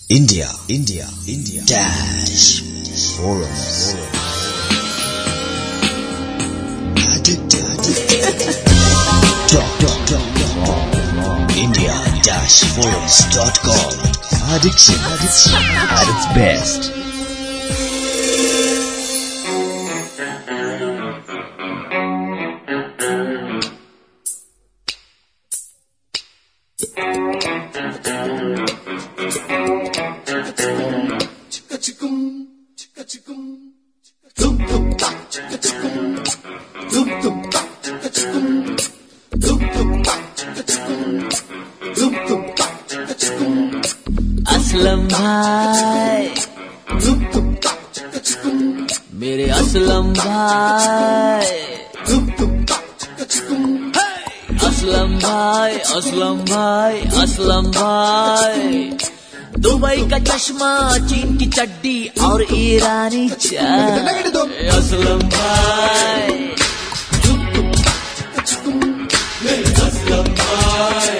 India dash forums. India-forums.com. Addiction at its best. Aslam भाई, मेरे असलम भाई, असलम भाई, असलम भाई, असलम भाई। दुबई का चश्मा, चीन की चड्डी और ईरानी चाय। असलम भाई, असलम भाई,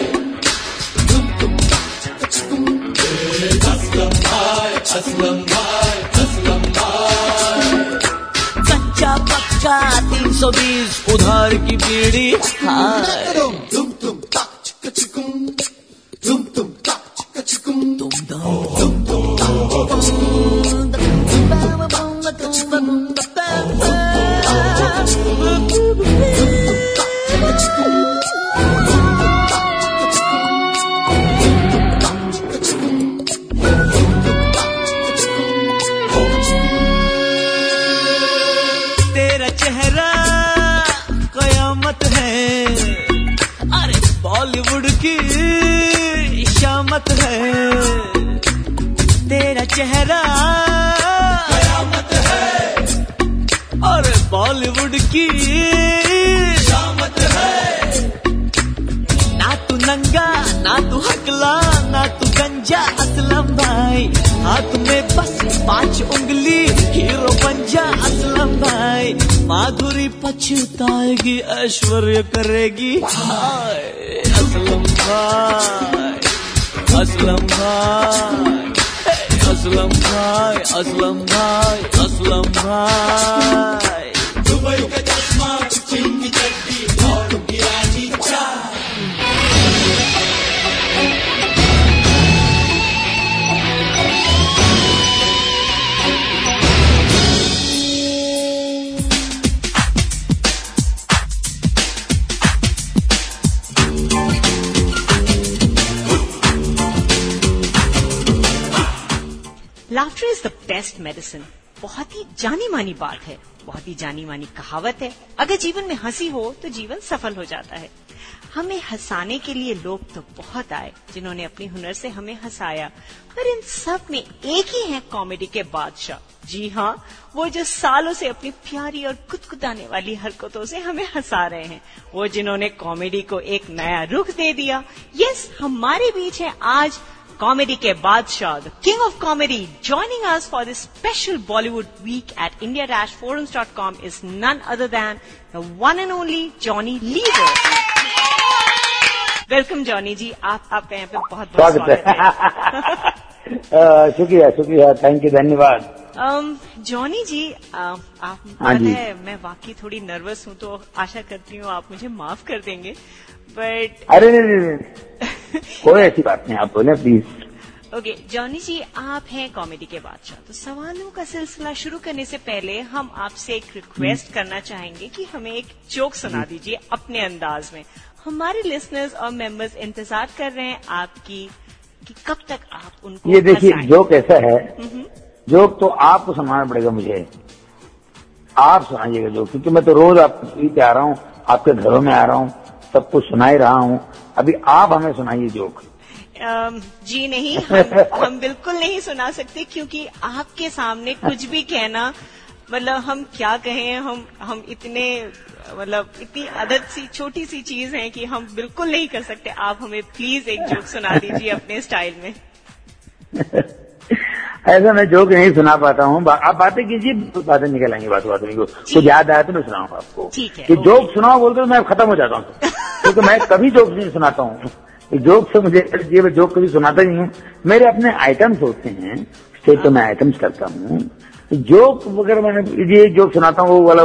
असलम भाई, असलम भाई। कच्चा पक्का 320 उधार की बीड़ी। तेरा चेहरा कयामत है, अरे बॉलीवुड की शामत है। तेरा चेहरा कयामत है, अरे बॉलीवुड की शामत है। ना तू नंगा, ना तू हकला, ना तू गंजा। असलम भाई, हाथ में बस 5 उंगली, हीरो बन जा। असलम भाई, माधुरी पछताएगी, ऐश्वर्य करेगी। हाय असलम भाई, असलम भाई, असलम भाई, असलम भाई, असलम भाई। दुबई का चश्मा, चीन की चड्डी और ईरानी चाय। Laughter is the best medicine. बहुत ही जानी मानी बात है, बहुत ही जानी मानी कहावत है। अगर जीवन में हंसी हो तो जीवन सफल हो जाता है। हमें हंसाने के लिए लोग तो बहुत आए जिन्होंने अपने हुनर से हमें हंसाया, पर इन सब में एक ही है कॉमेडी के बादशाह। जी हाँ, वो जो सालों से अपनी प्यारी और कुदकुदाने वाली हरकतों से हमें हंसा रहे हैं, वो जिन्होंने कॉमेडी को एक नया रुख दे दिया। यस, हमारे बीच है आज कॉमेडी के बादशाह, the king of comedy. Joining us for this special Bollywood week at India-forums.com is none other than the one and only Johnny Lever. Welcome Johnny जी, आपका यहाँ पे बहुत बहुत स्वागत है। शुक्रिया, थैंक यू, धन्यवाद। जॉनी जी, आप है, मैं वाकई थोड़ी नर्वस हूँ, तो आशा करती हूँ आप मुझे माफ कर देंगे। बट अरे नहीं, कोई ऐसी बात नहीं, आप बोले प्लीज। ओके जॉनी जी, आप हैं कॉमेडी के बादशाह, तो सवालों का सिलसिला शुरू करने से पहले हम आपसे एक रिक्वेस्ट करना चाहेंगे कि हमें एक जोक सुना दीजिए अपने अंदाज में। हमारे लिसनर्स और मेंबर्स इंतजार कर रहे हैं आपकी कि कब तक आप उनको। ये देखिए, जोक ऐसा है, जोक तो आपको सुनाना पड़ेगा मुझे। आप सुनाइएगा जोक, क्योंकि मैं तो रोज आपकी पे आ रहा हूँ, आपके घरों में आ रहा हूँ, सब कुछ सुना ही रहा हूँ। अभी आप हमें सुनाइए जोक। जी नहीं, हम बिल्कुल नहीं सुना सकते, क्योंकि आपके सामने कुछ भी कहना, मतलब हम क्या कहें, हम इतने, मतलब इतनी आदत सी छोटी सी चीज है कि हम बिल्कुल नहीं कर सकते। आप हमें प्लीज एक जोक सुना दीजिए अपने स्टाइल में। ऐसा मैं जोक नहीं सुना पाता हूँ, आप बातें कीजिए, बातें निकल आएंगी बात को। कुछ याद आया तो मैं सुनाऊंगा आपको। ठीक है, कि जोक सुनाओ बोलते तो मैं खत्म हो जाता हूँ, क्योंकि मैं कभी जोक नहीं सुनाता हूँ। जोक से मुझे ये मैं जोक कभी सुनाता नहीं हूँ। मेरे अपने आइटम्स होते हैं, स्टेज पे मैं आइटम्स करता हूँ। जोक वगैरह मैंने ये जोक सुनाता हूँ वो वाला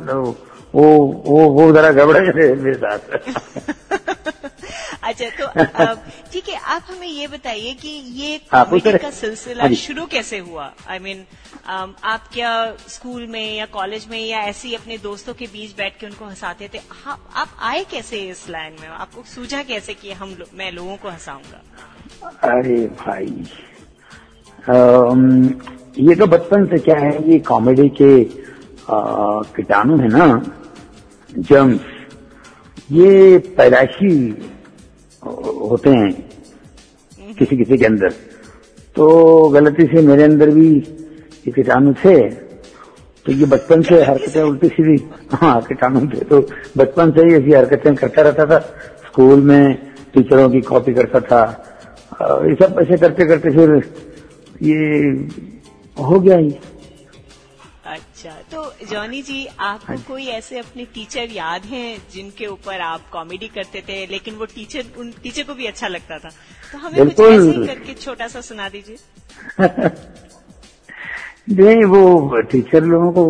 वो जरा गड़बड़ है मेरे साथ। अच्छा, तो ठीक है, आप हमें ये बताइए कि ये कॉमेडी का सिलसिला शुरू कैसे हुआ? I mean, आप क्या स्कूल में या कॉलेज में या ऐसे ही अपने दोस्तों के बीच बैठ के उनको हंसाते थे? आप आए कैसे इस लाइन में? आपको सूझा कैसे कि मैं लोगों को हंसाऊंगा? अरे भाई, ये तो बचपन से क्या है, ये कॉमेडी के कीटाणु है ना, जर्म्स, ये पैदाइशी होते हैं किसी किसी के अंदर। तो गलती से मेरे अंदर भी ये कीटाणु थे, तो ये बचपन से हरकतें उल्टी सीधी, हाँ कीटाणु थे, तो बचपन से ही ऐसी हरकतें करता रहता था। स्कूल में टीचरों की कॉपी करता था, ये सब ऐसे करते करते फिर ये हो गया ही। अच्छा, तो जॉनी जी, आपको कोई ऐसे अपने टीचर याद हैं जिनके ऊपर आप कॉमेडी करते थे, लेकिन वो उन टीचर को भी अच्छा लगता था? तो हमें कुछ ऐसे ही करके छोटा सा सुना दीजिए। नहीं, वो टीचर लोगों को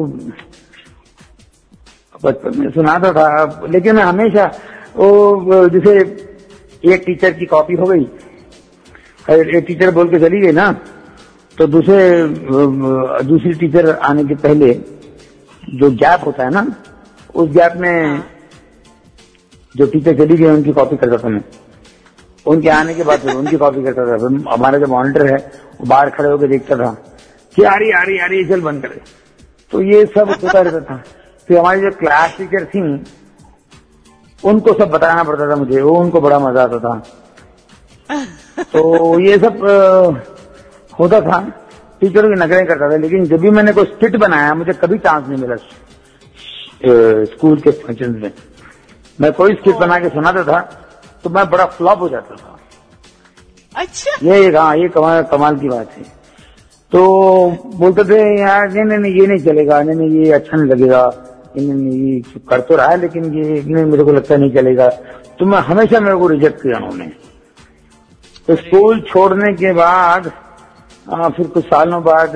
बचपन में सुनाता था, लेकिन हमेशा वो जैसे एक टीचर की कॉपी हो गई, एक टीचर बोल के चली गई ना, तो दूसरी टीचर आने के पहले जो गैप होता है ना, उस गैप में जो टीचर चली गई उनकी कॉपी करता था मैं। उनके आने के बाद फिर उनकी कॉपी करता था। फिर हमारा जो मॉनिटर है वो बाहर खड़े होकर देखता था कि आ रही चल बंद करे। तो ये सब होता रहता था। फिर हमारी जो क्लास टीचर थी उनको सब बताना पड़ता था मुझे, वो उनको बड़ा मजा आता था। तो ये सब होता था, टीचरों की नकलें करता था। लेकिन जब भी मैंने कोई स्किट बनाया, मुझे कभी चांस नहीं मिला स्कूल के फंक्शन में। मैं कोई स्किट बना के सुनाता था तो मैं बड़ा फ्लॉप हो जाता था। अच्छा, ये कमाल की बात है। तो बोलते थे यार नहीं ये नहीं चलेगा, नहीं ये अच्छा नहीं लगेगा, नहीं ये कर तो रहा है लेकिन ये नहीं, मेरे को लगता नहीं चलेगा। तो मैं हमेशा मेरे को रिजेक्ट किया उन्होंने। तो स्कूल छोड़ने के बाद फिर कुछ सालों बाद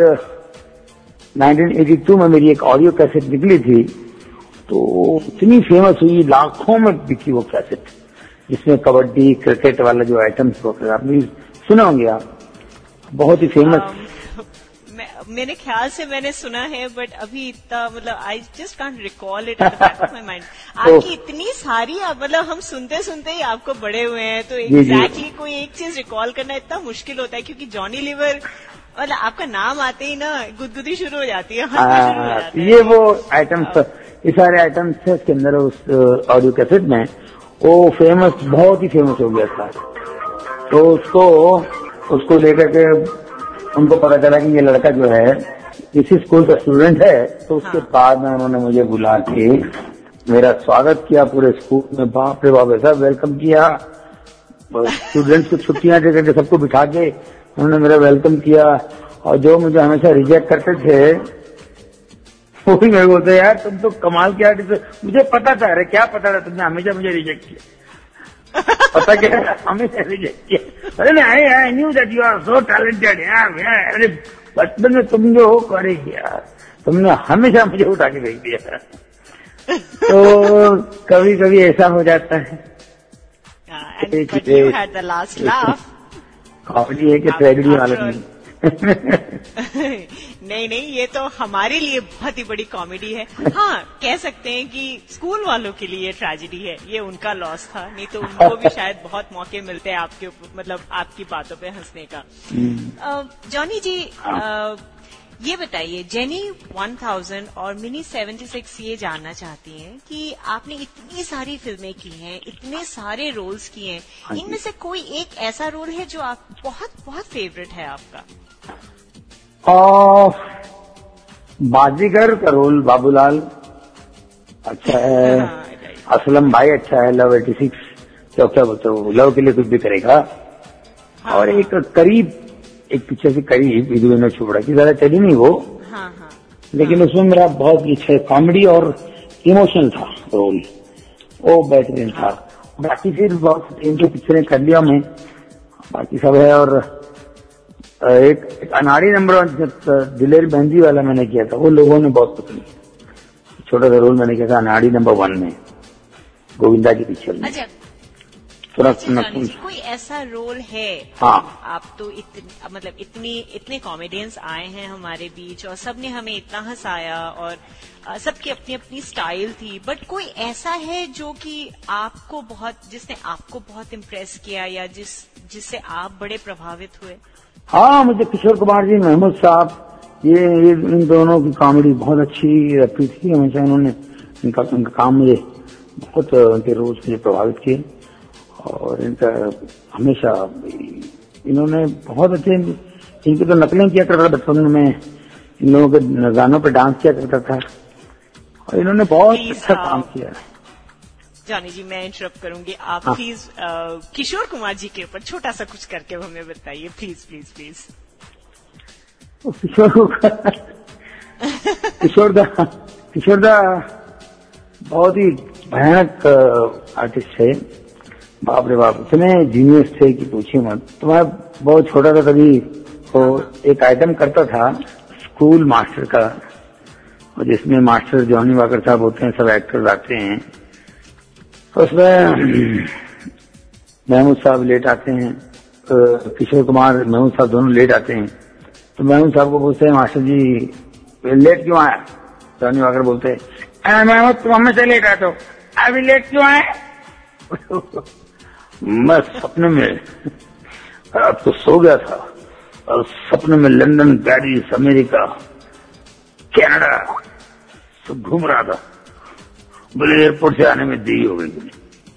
1982 में मेरी एक ऑडियो कैसेट निकली थी, तो इतनी फेमस हुई, लाखों में बिकी वो कैसेट, जिसमें कबड्डी क्रिकेट वाला जो आइटम्स होते हैं, आपने सुने होंगे आप, बहुत ही फेमस। मेरे ख्याल से मैंने सुना है, बट अभी इतना मतलब I just can't recall it at the back of my mind. आपकी इतनी सारी, मतलब हम सुनते सुनते ही आपको बड़े हुए हैं, तो एग्जैक्टली कोई एक चीज रिकॉल करना इतना मुश्किल होता है, क्योंकि जॉनी लीवर मतलब आपका नाम आते ही ना गुदगुदी शुरू हो जाती है, हंसना शुरू हो जाता है। ये वो आइटम्स, ये सारे आइटम्स थे इसके अंदर, उस ऑडियो कैसेट में। वो फेमस, बहुत ही फेमस हो गया था। तो उसको लेकर के उनको पता चला कि ये लड़का जो है इसी स्कूल का स्टूडेंट है। तो उसके बाद में उन्होंने मुझे बुला के मेरा स्वागत किया पूरे स्कूल में। बाप रे बाप, ऐसा वेलकम किया। स्टूडेंट्स को छुट्टियां दे करके सबको बिठा के उन्होंने मेरा वेलकम किया। और जो मुझे हमेशा रिजेक्ट करते थे वो भी मेरे को बोलते, यार तुम तो कमाल किया। मुझे पता था, अरे क्या पता था, तुमने हमेशा मुझे रिजेक्ट किया। पता क्या, हमेशा रिजेक्ट किया। अरे I knew that you are so talented यार। अरे बचपन में तुम जो हो करे यार, तुमने हमेशा मुझे उठा के भेज दिया। तो कभी कभी ऐसा हो जाता है। कॉमेडी है कि ट्रेजेडी वाला नहीं। नहीं, ये तो हमारे लिए बहुत ही बड़ी कॉमेडी है। हाँ, कह सकते हैं कि स्कूल वालों के लिए ट्रेजेडी है, ये उनका लॉस था, नहीं तो उनको भी शायद बहुत मौके मिलते हैं आपके, मतलब आपकी बातों पे हंसने का। जॉनी जी, ये बताइए, जेनी 1000 और मिनी 76 ये जानना चाहती हैं कि आपने इतनी सारी फिल्में की हैं, इतने सारे रोल्स किए हैं, इनमें से कोई एक ऐसा रोल है जो आप बहुत फेवरेट है आपका? बाजीगर का रोल बाबूलाल अच्छा है। असलम भाई अच्छा है, लव 86 क्या बोलते हो, लव के लिए कुछ भी करेगा। और एक करीब, एक पिक्चर से करीब विधु ने छोड़ा की ज्यादा चली नहीं वो, लेकिन उसमें मेरा बहुत अच्छा कॉमेडी और इमोशनल था रोल, वो बेहतरीन था। बाकी फिर बहुत इनकी पिक्चरें कर लिया मैं, बाकी सब है। और एक अनाड़ी नंबर दिलेर बहनजी वाला मैंने किया था, वो लोगों ने बहुत पसंद किया। छोटा सा रोल मैंने किया था अनाड़ी नंबर 1 में, गोविंदा की पिक्चर में। अच्छा, कोई ऐसा रोल है? हाँ, आप तो मतलब इतने कॉमेडियंस आए हैं हमारे बीच और सबने हमें इतना हंसाया और सबकी अपनी अपनी स्टाइल थी, बट कोई ऐसा है जो कि जिसने आपको बहुत इम्प्रेस किया या जिससे आप बड़े प्रभावित हुए? हाँ, मुझे किशोर कुमार जी, महमूद साहब, ये इन दोनों की कॉमेडी बहुत अच्छी लगती थी हमेशा। उन्होंने इनका काम मुझे बहुत, उनके रोल मुझे प्रभावित किए और इनका हमेशा इन्होंने बहुत अच्छे, इनकी तो नकलें किया करता था बचपन में, इन लोगों के गानों पर डांस किया करता था और इन्होंने बहुत अच्छा काम किया। जॉनी जी, मैं इंटरप्ट करूंगी, आप प्लीज किशोर कुमार जी के ऊपर छोटा सा कुछ करके हमें बताइए, प्लीज प्लीज प्लीज। किशोरदा बहुत ही भयानक आर्टिस्ट है, बाप रे बाप, इतने जीनियस थे कि पूछिए मत। तो मैं बहुत छोटा था तभी वो एक आइटम करता था स्कूल मास्टर का, और जिसमें मास्टर जॉनी वाकर साहब होते हैं, सब एक्टर्स आते हैं। तो उसमें महमूद साहब लेट आते हैं, किशोर कुमार महमूद साहब दोनों लेट आते हैं। तो महमूद साहब को पूछते हैं, मास्टर जी लेट क्यों आया? जॉनी वाकर बोलते हैं, महमूद तुम हमेशा लेट आते हो, अभी लेट क्यों आए? मैं सपने में अब तो सो गया था और सपने में लंदन, पेरिस, अमेरिका, कनाडा सब घूम रहा था। बोले एयरपोर्ट से आने में देरी हो गई।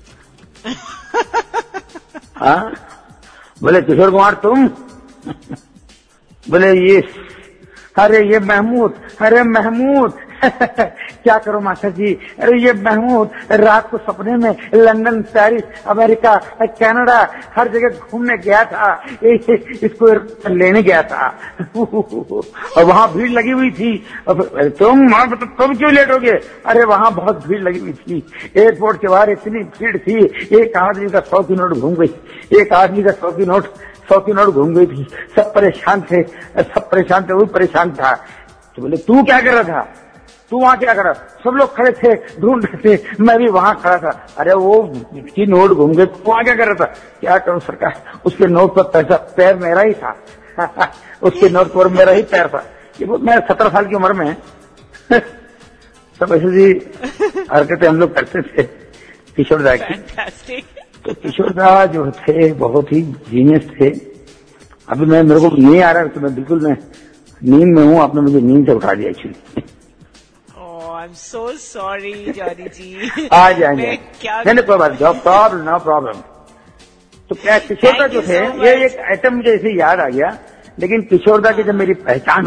हाँ, बोले किशोर कुमार तुम? बोले ये, अरे ये महमूद, अरे महमूद क्या करो मास्टर जी, अरे ये महमूद रात को सपने में लंदन, पेरिस, अमेरिका, कनाडा हर जगह घूमने गया था, इसको लेने गया था और वहां भीड़ लगी हुई थी। तुम क्यों लेट हो गए? अरे वहां बहुत भीड़ लगी हुई थी, एयरपोर्ट के बाहर इतनी भीड़ थी, एक आदमी का 100 की नोट घूम गई, एक आदमी का 100 की नोट घूम गई थी। सब परेशान थे, वो परेशान था। तो बोले तू क्या कर रहा था? तू वहां क्या कर रहा? सब लोग खड़े थे, ढूंढ रहे थे, मैं भी वहां खड़ा था। अरे वो की नोट घूम गए, तू वहां क्या कर रहा था? क्या करूं सरकार, उसके नोट पर पैसा, पैर मेरा ही था उसके नोट पर मेरा ही पैर था। ये मैं 17 साल की उम्र में सब ऐसे जी हरकतें हम लोग करते थे किशोरदा की। तो किशोरदा जो थे बहुत ही जीनियस थे। अभी मेरे को नहीं आ रहा, तो मैं बिल्कुल मैं नींद में हूँ, आपने मुझे नींद से उठा दिया actually. I'm so sorry, Johnny ji. आ जाएंगे, नहीं कोई बात, नो प्रॉब्लम। तो क्या किशोरदा जो थे, ये एक आइटम मुझे ऐसे याद आ गया। लेकिन किशोरदा की जब मेरी पहचान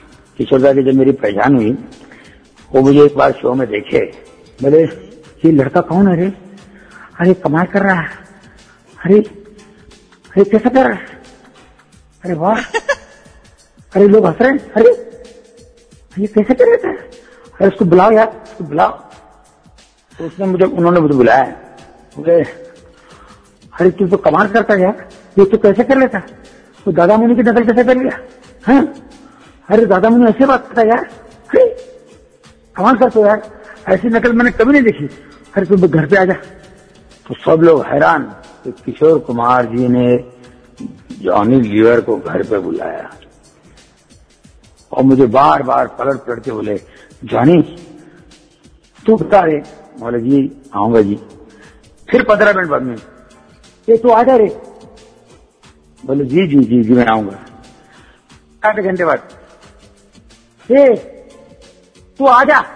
हुई, वो मुझे एक बार शो में देखे, बोले ये लड़का कौन है रे? अरे कमाल कर रहा है, अरे कैसा कर रहा है, अरे वाह, अरे लोग हंस रहे हैं, अरे ये कैसे कर रहे थे, अरे उसको बुलाओ यार, उसको बुलाओ। तो उन्होंने मुझे बुलाया, बोले अरे तू तो कमाल करता है यार, ये तो कैसे कर लेता? तो दादा मुनि की नकल कैसे कर लिया? हाँ, अरे दादा मुनि ऐसे बात करता यार, अरे कमाल करते यार, ऐसी नकल मैंने कभी नहीं देखी, अरे तू घर पे आ जा। तो सब लोग हैरान कि किशोर कुमार जी ने जॉनी लीवर को घर पे बुलाया और मुझे बार बार पलट के बोले, जॉनी तू बता रे? बोले जी आऊंगा जी। फिर 15 मिनट बाद में, ये तू आ जा रे? बोले जी जी जी जी मैं आऊंगा। आधे घंटे बाद, ये तू आ जा।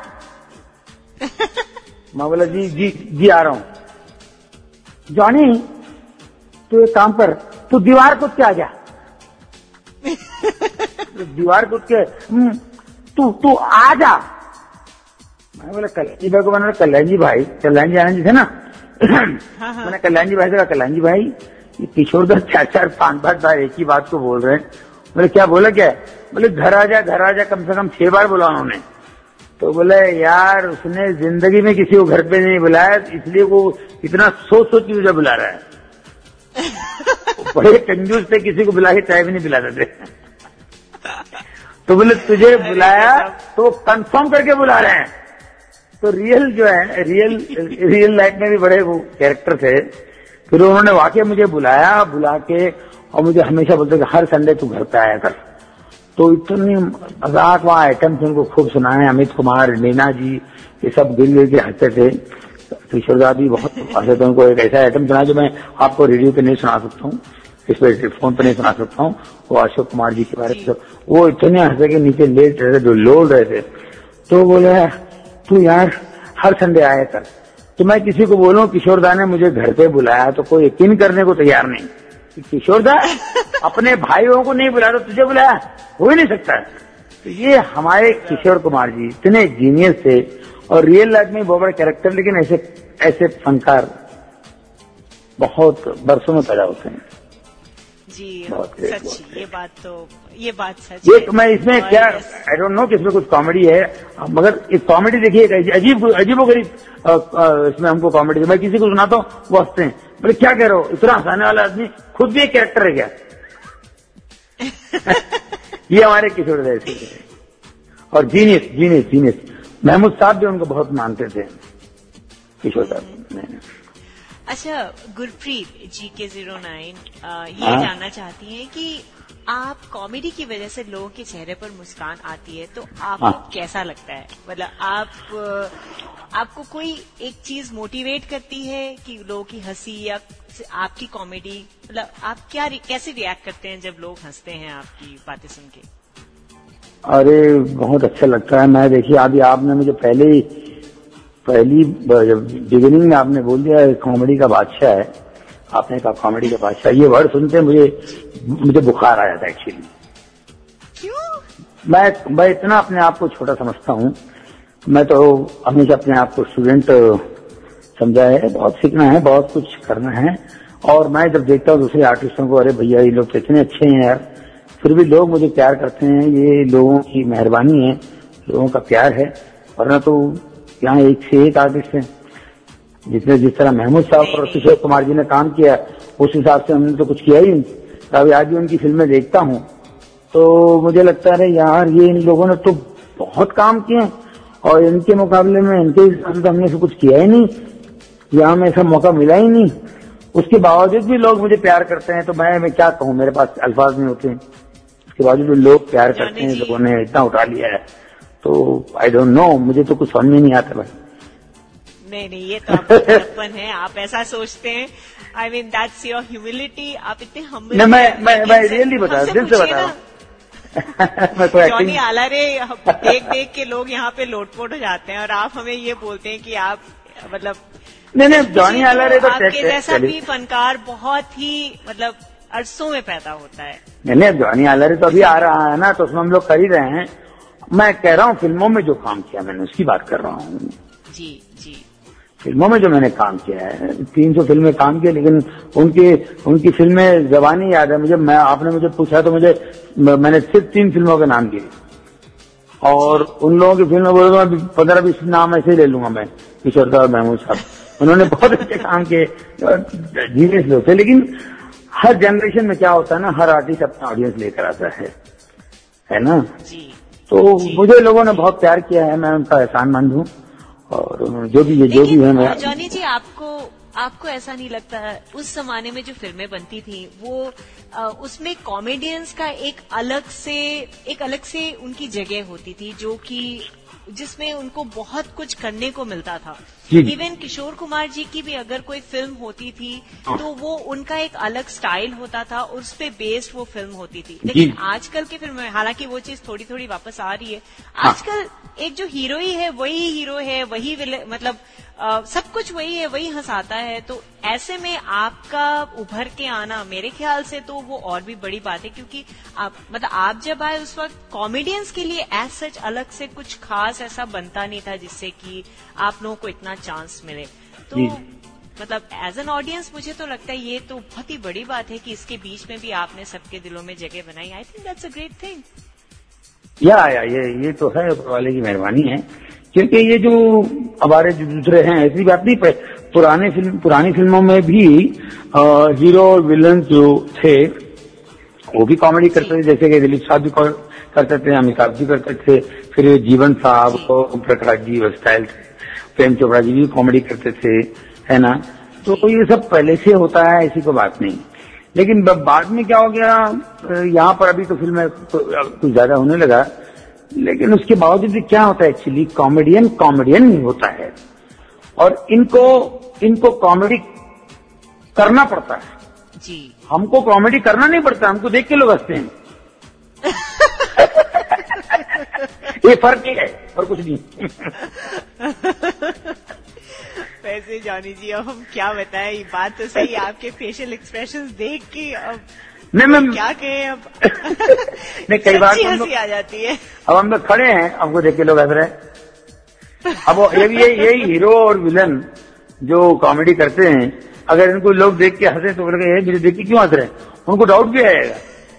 मैं बोला जी जी जी आ रहा हूं। जॉनी तू एक काम कर, तू दीवार कूद के आ जा। दीवार कूद के तू आ जा। मैं बोला कल्याण भाई को, मैंने कल्याण जी आनंद जी थे ना, मैंने कल्याण जी भाई से कहा, कल्याण जी भाई ये किशोरदा 4-5 बार एक ही बात को बोल रहे हैं। बोले क्या बोला क्या? बोले घर आ जा कम से कम 6 बार बोला उन्होंने। तो बोले यार उसने जिंदगी में किसी को घर पे नहीं बुलाया, इसलिए वो इतना सोच सोच के तुझे बुला रहा है। बड़े कंजूस थे, किसी को बुला के चाय भी नहीं पिलाते थे। तो बोले तुझे बुलाया तो कंफर्म करके बुला रहे हैं। तो रियल जो है, रियल लाइफ में भी बड़े वो कैरेक्टर थे। फिर उन्होंने वाकई मुझे बुलाया, बुला के और मुझे हमेशा बोलते कि हर संडे तू घर पे आया कर। तो इतनी मजाक वहाँ आइटम थे, उनको खूब सुनाए। अमित कुमार, नीना जी, ये सब गिर गिर के हंसते थे। किशोरदा भी बहुत हंसे थे। उनको एक ऐसा आइटम सुना जो मैं आपको रेडियो पे नहीं सुना सकता हूँ, इस पे फोन पे नहीं सुना सकता हूँ। वो अशोक कुमार जी के बारे में वो इतने हंसे के नीचे लेट रहे थे, जो लोल रहे थे। तो बोले तू यार हर संडे आया कर। तो मैं किसी को बोलूं किशोरदा ने मुझे घर पे बुलाया तो कोई यकीन करने को तैयार नहीं। किशोरदा अपने भाइयों को नहीं बुलाया तो तुझे बुलाया, हो ही नहीं सकता। तो ये हमारे किशोर कुमार जी इतने जीनियस थे और रियल लाइफ में बहुत बड़े कैरेक्टर, लेकिन ऐसे फनकार बहुत बरसों में पैदा होते हैं जी। सच, ये बात सच ये है। मैं इसमें क्या आई डोंट नो कि इसमें कुछ कॉमेडी है, मगर एक कॉमेडी देखिए अजीबोगरीब इसमें हमको कॉमेडी। मैं किसी को सुनाता हूँ वो हंसते हैं, बोले क्या कह रहे हो, इतना हंसाने वाला आदमी खुद भी एक कैरेक्टर है क्या? ये हमारे किशोर ऐसे थे और जीनियस। महमूद साहब भी उनको बहुत मानते थे, किशोर साहब। अच्छा, गुरप्रीत GK09 ये जानना चाहती हैं कि आप कॉमेडी की वजह से लोगों के चेहरे पर मुस्कान आती है तो आपको कैसा लगता है? मतलब आपको कोई एक चीज मोटिवेट करती है कि लोगों की हंसी या आपकी कॉमेडी, मतलब आप कैसे रिएक्ट करते हैं जब लोग हंसते हैं आपकी बातें सुन के? अरे बहुत अच्छा लगता है। मैं देखिए अभी आपने मुझे पहली बिगिनिंग में आपने बोल दिया कॉमेडी का बादशाह है, आपने कहा कॉमेडी का बादशाह, ये वर्ड सुनते मुझे बुखार आया था एक्चुअली। क्यों? मैं इतना अपने आप को छोटा समझता हूँ। मैं तो हमेशा अपने आप को स्टूडेंट समझा है, बहुत सीखना है, बहुत कुछ करना है। और मैं जब देखता हूँ दूसरे आर्टिस्टों को, अरे भैया ये लोग तो इतने अच्छे हैं यार, फिर भी लोग मुझे प्यार करते हैं, ये लोगों की मेहरबानी है, लोगों का प्यार है। वरना तो यहाँ एक से एक आर्टिस्ट है, जिस तरह महमूद साहब और किशोर कुमार जी ने काम किया उस हिसाब से हमने तो कुछ किया ही नहीं। अभी आज भी उनकी फिल्में देखता हूँ तो मुझे लगता है यार ये इन लोगों ने तो बहुत काम किए और इनके मुकाबले में इनके हिसाब से तो हमने कुछ किया ही नहीं, यहाँ में ऐसा मौका मिला ही नहीं। उसके बावजूद भी लोग मुझे प्यार करते हैं तो मैं क्या कहूँ, मेरे पास अल्फाज नहीं होते। उसके बावजूद भी लोग प्यार करते हैं, लोगों ने इतना उठा लिया है तो आई डोंट नो, मुझे तो कुछ समझ में नहीं आता भाई। नहीं, ये तो आपका बड़प्पन है, आप ऐसा सोचते हैं। I mean that's your humility. आप इतने हम्बल। मैं रियली बता रहा हूँ, दिल से बता रहा हूँ। जॉनी आलारे देख के लोग यहाँ पे लोटपोट हो जाते हैं और आप हमें ये बोलते हैं कि आप मतलब नहीं जॉनी आलारे तो आपके जैसा भी फनकार बहुत ही मतलब अरसों में पैदा होता है। नहीं जॉनी आलारे तो अभी आ रहा है ना, तो उसमें हम लोग कर ही रहे हैं। मैं कह रहा हूँ फिल्मों में जो काम किया मैंने उसकी बात कर रहा हूँ। जी फिल्मों में जो मैंने काम किया है, 300 फिल्में काम की, लेकिन उनकी फिल्में जबानी याद है मुझे। आपने मुझे पूछा तो मैंने सिर्फ 3 फिल्मों के नाम दिए और उन लोगों की फिल्में बोले तो मैं 15-20 नाम ऐसे ही ले लूंगा मैं। किशोर साहब, महमूद साहब, उन्होंने बहुत अच्छे काम किए, जीनियस लोग थे। लेकिन हर जनरेशन में क्या होता है ना, हर आर्टिस्ट अपना ऑडियंस लेकर आता है ना। तो मुझे लोगों ने बहुत प्यार किया है, मैं उनका एहसानमंद हूँ। और जो भी है मैं। जॉनी जी, आपको ऐसा नहीं लगता उस जमाने में जो फिल्में बनती थी वो उसमें कॉमेडियंस का एक अलग से उनकी जगह होती थी, जो कि जिसमें उनको बहुत कुछ करने को मिलता था। इवन किशोर कुमार जी की भी अगर कोई फिल्म होती थी तो वो उनका एक अलग स्टाइल होता था और उस पे बेस्ड वो फिल्म होती थी। लेकिन आजकल की फिल्म में हालांकि वो चीज थोड़ी थोड़ी वापस आ रही है। आजकल एक जो हीरो ही है वही हीरो है, वही मतलब सब कुछ वही है, वही हंसाता है। तो ऐसे में आपका उभर के आना मेरे ख्याल से तो वो और भी बड़ी बात है, क्योंकि आप जब आए उस वक्त कॉमेडियंस के लिए एज सच अलग से कुछ खास ऐसा बनता नहीं था जिससे कि आप लोगों को इतना चांस मिले। तो मतलब एज एन ऑडियंस मुझे तो लगता है ये तो बहुत ही बड़ी बात है कि इसके बीच में भी आपने सबके दिलों में जगह बनाई। I think that's a great thing. या ये तो है, ऊपर वाले की मेहरबानी है। क्योंकि ये जो हमारे जो दूसरे हैं ऐसी बात नहीं, पुरानी फिल्मों में भी हीरो और विलन जो थे वो भी कॉमेडी करते थे, जैसे कि दिलीप साहब भी करते थे, अमिताभ जी करते थे, फिर जीवन साहब और प्रकाश जी वर्सटाइल थे, प्रेम चोपड़ा जी भी कॉमेडी करते थे, है ना। तो ये सब पहले से होता है, ऐसी कोई बात नहीं। लेकिन बाद में क्या हो गया, यहाँ पर अभी तो फिल्म कुछ ज्यादा होने लगा, लेकिन उसके बावजूद भी क्या होता है, एक्चुअली कॉमेडियन ही होता है और इनको कॉमेडी करना पड़ता है जी। हमको कॉमेडी करना नहीं पड़ता, हमको देख के लोग हंसते हैं। ये फर्क ही है और कुछ नहीं। वैसे जॉनी जी अब हम क्या बताएं, ये बात तो सही, आपके फेशियल एक्सप्रेशंस देख के अब नहीं क्या कहें अब। नहीं, कई बार हंसी आ जाती है। अब हम लोग खड़े हैं, हमको देख के लोग हंस रहे हैं। अब यही हीरो और विलन जो कॉमेडी करते हैं, अगर इनको लोग देख के हंसे तो बोलेंगे ये मुझे देख के क्यों हंस रहे हैं, उनको डाउट भी आएगा।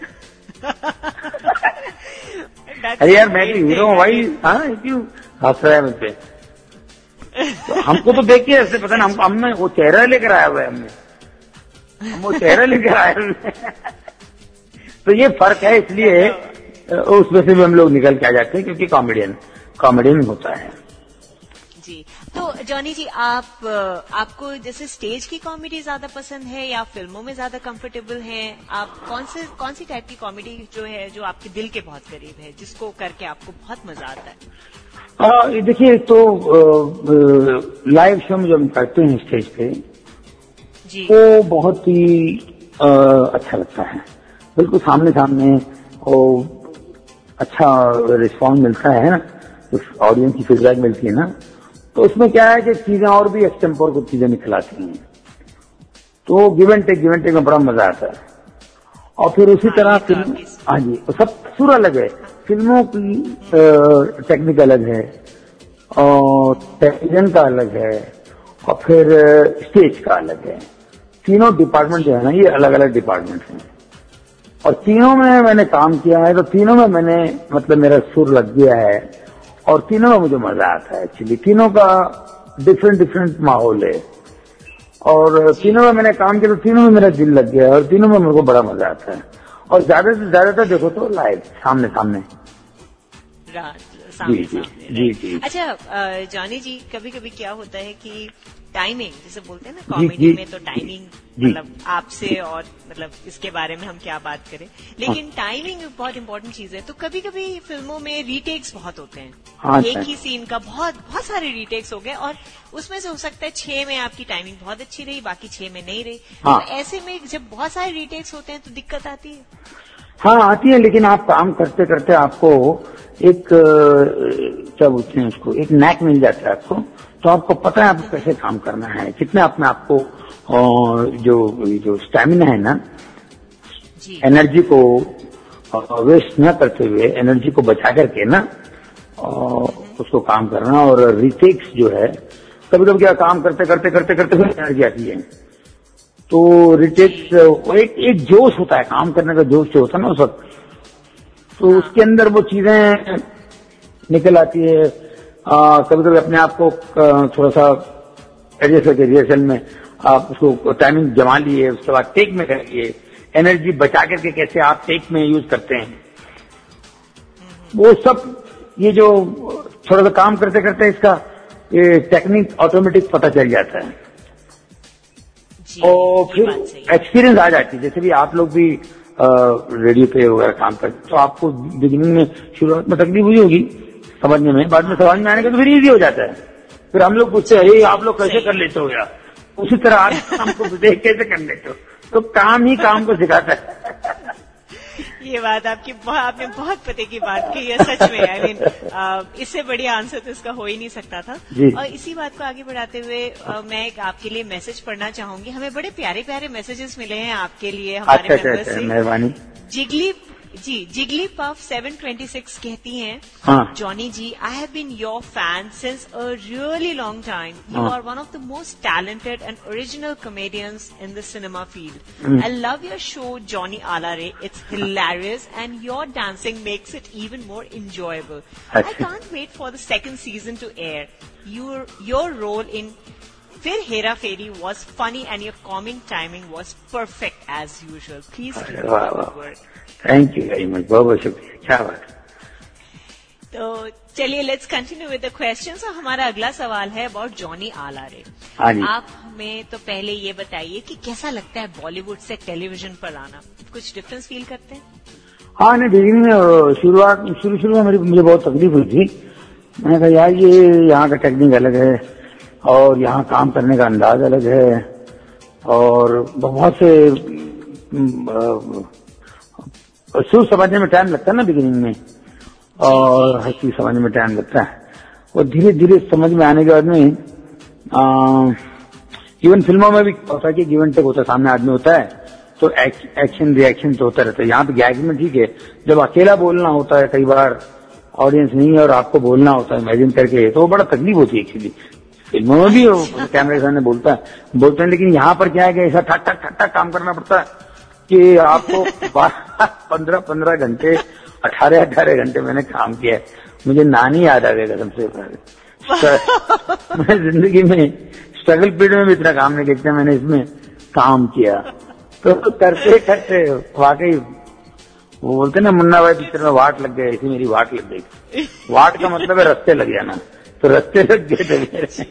अरे यार मैं भी हीरो हूँ भाई, हाँ क्यों हंस रहा है मुझ पे। तो हमको तो देख के ऐसे पता ना, हमने वो चेहरा लेकर आया हुआ है, हम वो चेहरा लेकर आए हुए हैं। तो ये फर्क है, इसलिए उसमें से भी हम लोग निकल के आ जाते हैं, क्योंकि कॉमेडियन होता है जी। तो जॉनी जी आपको जैसे स्टेज की कॉमेडी ज्यादा पसंद है या फिल्मों में ज्यादा कंफर्टेबल हैं? आप कौन सी टाइप की कॉमेडी जो है जो आपके दिल के बहुत करीब है, जिसको करके आपको बहुत मजा आता है? देखिए, तो लाइव शो में जब हम करते हैं स्टेज पे जी, तो बहुत ही अच्छा लगता है, बिल्कुल सामने और अच्छा रिस्पॉन्स मिलता है ना, उस ऑडियंस की फीडबैक मिलती है ना, तो उसमें क्या है कि चीजें और भी एक्सटेम्पोर कुछ चीजें निकल आती हैं, तो गिव एंड टेक में बड़ा मजा आता है। और फिर उसी तरह फिल्म, हाँ जी, सब सुर अलग है, फिल्मों की टेक्निक अलग है और टेलीविजन का अलग है और फिर स्टेज का अलग है। तीनों डिपार्टमेंट जो है ना, ये अलग अलग डिपार्टमेंट हैं और तीनों में मैंने काम किया है, तो तीनों में मैंने मतलब मेरा सुर लग गया है और तीनों में मुझे मजा आता है। एक्चुअली तीनों का डिफरेंट माहौल है और तीनों में मैंने काम किया, तो तीनों में मेरा दिल लग गया है और तीनों में मेरे को बड़ा मजा आता है। और ज्यादा से ज्यादातर देखो तो लाइव सामने जी। अच्छा जॉनी जी, कभी कभी क्या होता है कि टाइमिंग, जैसे बोलते हैं ना कॉमेडी में, तो टाइमिंग मतलब आपसे और मतलब इसके बारे में हम क्या बात करें, लेकिन टाइमिंग बहुत इंपॉर्टेंट चीज है। तो कभी कभी फिल्मों में रीटेक्स बहुत होते हैं, एक ही सीन का बहुत सारे रीटेक्स हो गए और उसमें से हो सकता है 6 में आपकी टाइमिंग बहुत अच्छी रही, बाकी 6 में नहीं रही। तो ऐसे में जब बहुत सारे रीटेक्स होते हैं तो दिक्कत आती है? हाँ आती है, लेकिन आप काम करते करते आपको एक क्या बोलते हैं उसको, एक नैक मिल जाता है आपको, तो आपको पता है आपको कैसे काम करना है, कितने अपने आपको जो स्टैमिना है ना, एनर्जी को वेस्ट न करते हुए, एनर्जी को बचा करके ना उसको काम करना। और रिटेक्स जो है, कभी कभी क्या काम करते फिर एनर्जी आती है, तो रिटेक्स एक जोश होता है, काम करने का जोश जो होता है ना उस वक्त, तो उसके अंदर वो चीजें निकल आती है। कभी कभी अपने आप को थोड़ा सा एडजस्ट करके रिहर्सल में आप उसको टाइमिंग जमा लिए, उसके बाद टेक में कर लिए, एनर्जी बचा करके कैसे आप टेक में यूज करते हैं, वो सब ये जो थोड़ा सा काम करते करते इसका ये टेक्निक ऑटोमेटिक पता चल जाता है और फिर एक्सपीरियंस आ जाती है। जैसे भी आप लोग भी रेडियो पे वगैरह काम करते, तो आपको बिगिनिंग में शुरुआत में तकलीफ हुई होगी समझने में, बाद में समझ में आने का तो फिर इजी हो जाता है। फिर हम लोग पूछते हैं आप लोग कैसे कर लेते हो यार, उसी तरह आप हमको देख कैसे कर लेते हो, तो काम ही काम को सिखाता है। ये बात आपने बहुत पते की बात कही है, सच में। आई मीन इससे बढ़िया आंसर तो इसका हो ही नहीं सकता था। और इसी बात को आगे बढ़ाते हुए मैं आपके लिए मैसेज पढ़ना चाहूंगी। हमें बड़े प्यारे प्यारे मैसेजेस मिले हैं आपके लिए हमारे मेंबर्स से। मेहरबानी। जी जिगली पफ 726 कहती हैं, हाँ Johnny ji, I have been your fan since a really long time. You हाँ. Are one of the most talented and original comedians in the cinema field. I love your show Johnny Aala Re. It's hilarious and your dancing makes it even more enjoyable. I can't wait for the second season to air. Your role in Fir Hera Fairy was funny and your comic timing was perfect as usual. Please keep up the good work. Thank you very much, बहुत बहुत शुक्रिया, क्या बात. तो चलिए let's continue with the questions. और हमारा अगला सवाल है अबाउट जॉनी आला रे. हाँ जी. आप हमें तो पहले ये बताइए कि कैसा लगता है बॉलीवुड से टेलीविजन पर आना. कुछ डिफरेंस फील करते हैं? हाँ नहीं, बिगिनिंग में शुरू में मुझे बहुत तकलीफ हुई थी. मैंने कहा यार ये यहाँ का टेक्निक अलग है और यहाँ काम करने का अंदाज अलग है और बहुत से सोच समझने में टाइम लगता है ना बिगिनिंग में, और हर चीज समझने में टाइम लगता है. और धीरे धीरे समझ में आने के बाद में इवन फिल्मों में भी होता है कि गिवन टेक होता है, सामने आदमी होता है तो एक्शन रिएक्शन तो होता रहता है. यहाँ पे गैग में ठीक है, जब अकेला बोलना होता है कई बार ऑडियंस नहीं है और आपको बोलना होता है इमेजिन करके, तो बड़ा तकलीफ होती है. एक्चुअली फिल्मों में भी कैमरे के सामने बोलते हैं, लेकिन यहाँ पर क्या है कि ऐसा ठक ठक ठक ठक काम करना पड़ता है कि आपको 15 घंटे 18 घंटे मैंने काम किया है. मुझे नानी याद आ गया कसम से. मैं जिंदगी में स्ट्रगल पीरियड में भी इतना काम नहीं देखता, मैंने इसमें काम किया. तो करते करते वाकई वो बोलते ना मुन्ना भाई पिक्चर में वाट लग गए, ऐसी मेरी वाट लग गई. वाट का मतलब है रास्ते लग जाना, तो रास्ते लग गए थे मेरे.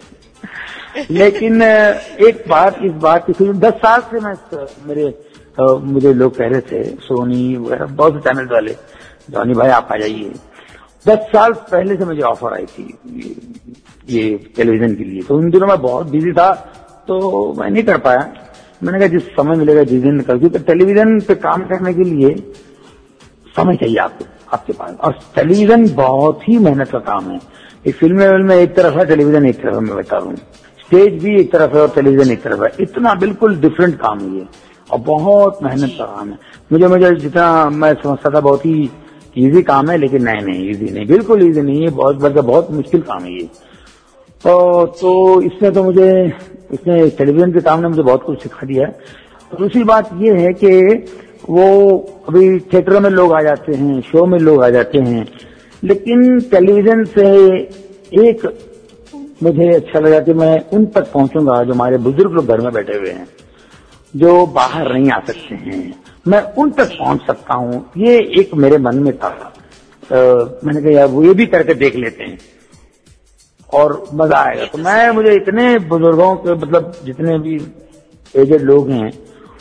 लेकिन एक बात, इस बात की 10 साल से मैं मुझे लोग कह रहे थे, सोनी वगैरह बहुत से चैनल वाले, जॉनी भाई आप आ जाइए. 10 साल पहले से मुझे ऑफर आई थी ये टेलीविजन के लिए. तो उन दिनों मैं बहुत बिजी था तो मैं नहीं कर पाया. मैंने कहा जिस समय मिलेगा जिस दिन निकल, क्योंकि टेलीविजन पे काम करने के लिए समय चाहिए आपके पास. और टेलीविजन बहुत ही मेहनत का काम है. एक फिल्म में एक तरफ है, टेलीविजन एक तरफ है. मैं बता रहा हूँ, स्टेज भी एक तरफ है और टेलीविजन एक तरफ है. इतना बिल्कुल डिफरेंट काम है ये और बहुत मेहनत का काम है. मुझे जितना मैं समझता था बहुत ही इजी काम है, लेकिन नहीं इजी नहीं, बिल्कुल इजी नहीं है. बहुत मुश्किल काम है ये. तो इसने टेलीविजन के काम ने मुझे बहुत कुछ सिखा दिया है. दूसरी बात ये है कि वो अभी थिएटरों में लोग आ जाते हैं, शो में लोग आ जाते हैं, लेकिन टेलीविजन से एक मुझे अच्छा लगा कि मैं उन तक पहुंचूंगा जो हमारे बुजुर्ग लोग घर में बैठे हुए हैं, जो बाहर नहीं आ सकते हैं. मैं उन तक पहुंच सकता हूं, ये एक मेरे मन में था. मैंने कहा यार वो ये भी करके देख लेते हैं और मजा आएगा. तो मुझे इतने बुजुर्गों के, मतलब जितने भी एजेड लोग हैं,